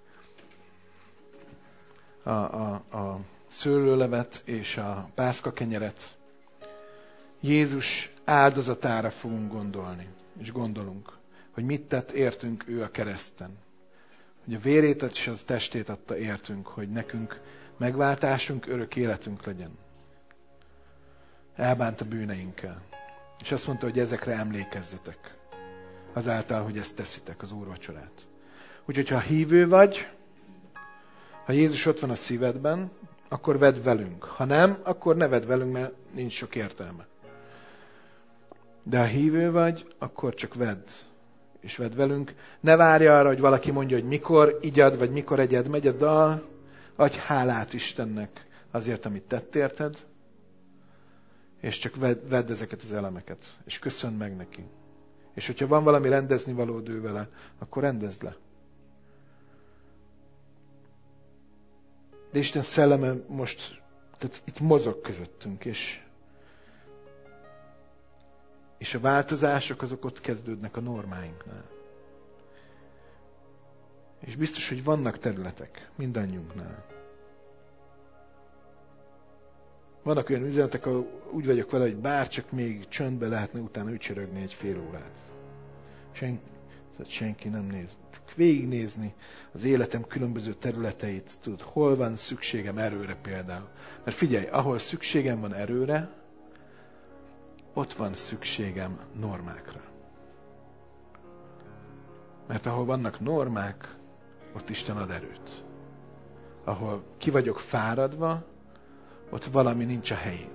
a, a, a szőlőlevet és a pászkakenyeret. Jézus áldozatára fogunk gondolni, és gondolunk, hogy mit tett értünk ő a kereszten. Hogy a vérét és a testét adta értünk, hogy nekünk megváltásunk, örök életünk legyen. Elbánt a bűneinkkel. És azt mondta, hogy ezekre emlékezzetek. Azáltal, hogy ezt teszitek, az úrvacsorát. Úgyhogy, ha hívő vagy, ha Jézus ott van a szívedben, akkor vedd velünk. Ha nem, akkor ne vedd velünk, mert nincs sok értelme. De ha hívő vagy, akkor csak vedd. És vedd velünk. Ne várj arra, hogy valaki mondja, hogy mikor igyad, vagy mikor egyed, megy a dal. Adj hálát Istennek azért, amit tett érted. És csak vedd, vedd ezeket az elemeket. És köszönd meg neki. És hogyha van valami rendezni valód ő vele, akkor rendezd le. De Isten szelleme most, tehát itt mozog közöttünk, és, és a változások azok ott kezdődnek a normáinknál. És biztos, hogy vannak területek mindannyiunknál. Vannak olyan üzenetek, ahol úgy vagyok vele, hogy bárcsak még csöndbe lehetne utána ücsörögni egy fél órát. Senki, senki nem néz. Végignézni az életem különböző területeit, tudod, hol van szükségem erőre például. Mert figyelj, ahol szükségem van erőre, ott van szükségem normákra. Mert ahol vannak normák, ott Isten ad erőt. Ahol ki vagyok fáradva, ott valami nincs a helyén.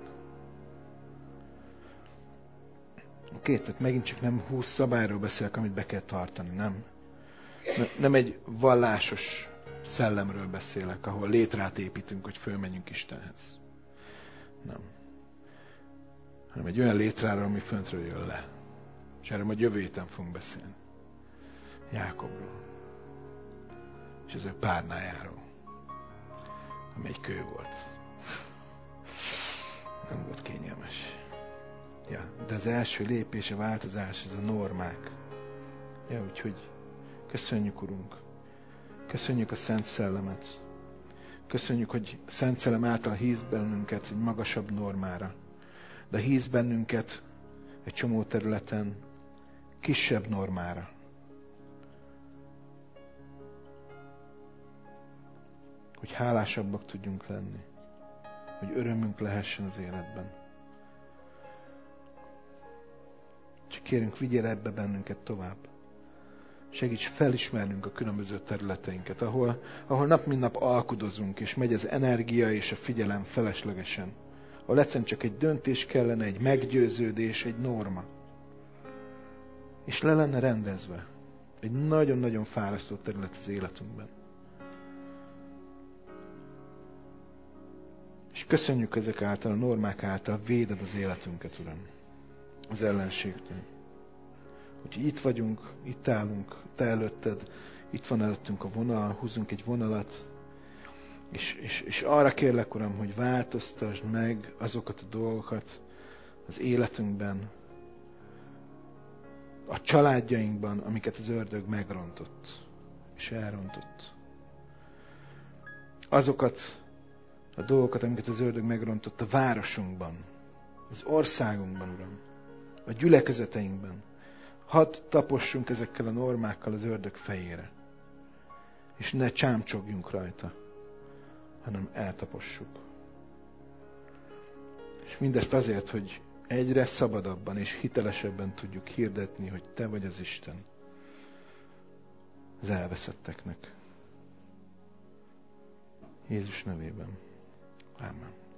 Oké, tehát megint csak nem húsz szabályról beszélek, amit be kell tartani, nem? Nem egy vallásos szellemről beszélek, ahol létrát építünk, hogy fölmenjünk Istenhez. Nem. Hanem egy olyan létráról, ami föntről jön le. És erről majd jövő héten fogunk beszélni. Jákobról. És az ő párnájáról. Ami egy kő volt. Nem volt kényelmes. Ja, de az első lépés, a változás, ez a normák. Ja, úgyhogy köszönjük, Urunk. Köszönjük a Szent Szellemet. Köszönjük, hogy a Szent Szellem által híz bennünket egy magasabb normára. De híz bennünket egy csomó területen kisebb normára. Hogy hálásabbak tudjunk lenni. Hogy örömünk lehessen az életben. Csak kérünk, vigyél ebbe bennünket tovább. Segíts felismernünk a különböző területeinket, ahol, ahol nap mint nap alkudozunk, és megy az energia és a figyelem feleslegesen. Ahol egyszerűen csak egy döntés kellene, egy meggyőződés, egy norma. És le lenne rendezve. Egy nagyon-nagyon fárasztó terület az életünkben. És köszönjük ezek által, a normák által véded az életünket, Uram. Az ellenségtől. Úgyhogy itt vagyunk, itt állunk, Te előtted, itt van előttünk a vonal, húzunk egy vonalat, és, és, és arra kérlek, Uram, hogy változtasd meg azokat a dolgokat az életünkben, a családjainkban, amiket az ördög megrontott, és elrontott. Azokat a dolgokat, amiket az ördög megrontott a városunkban, az országunkban, Uram, a gyülekezeteinkben. Hadd tapossunk ezekkel a normákkal az ördög fejére. És ne csámcsogjunk rajta, hanem eltapossuk. És mindezt azért, hogy egyre szabadabban és hitelesebben tudjuk hirdetni, hogy Te vagy az Isten az elveszetteknek. Jézus nevében. Amen.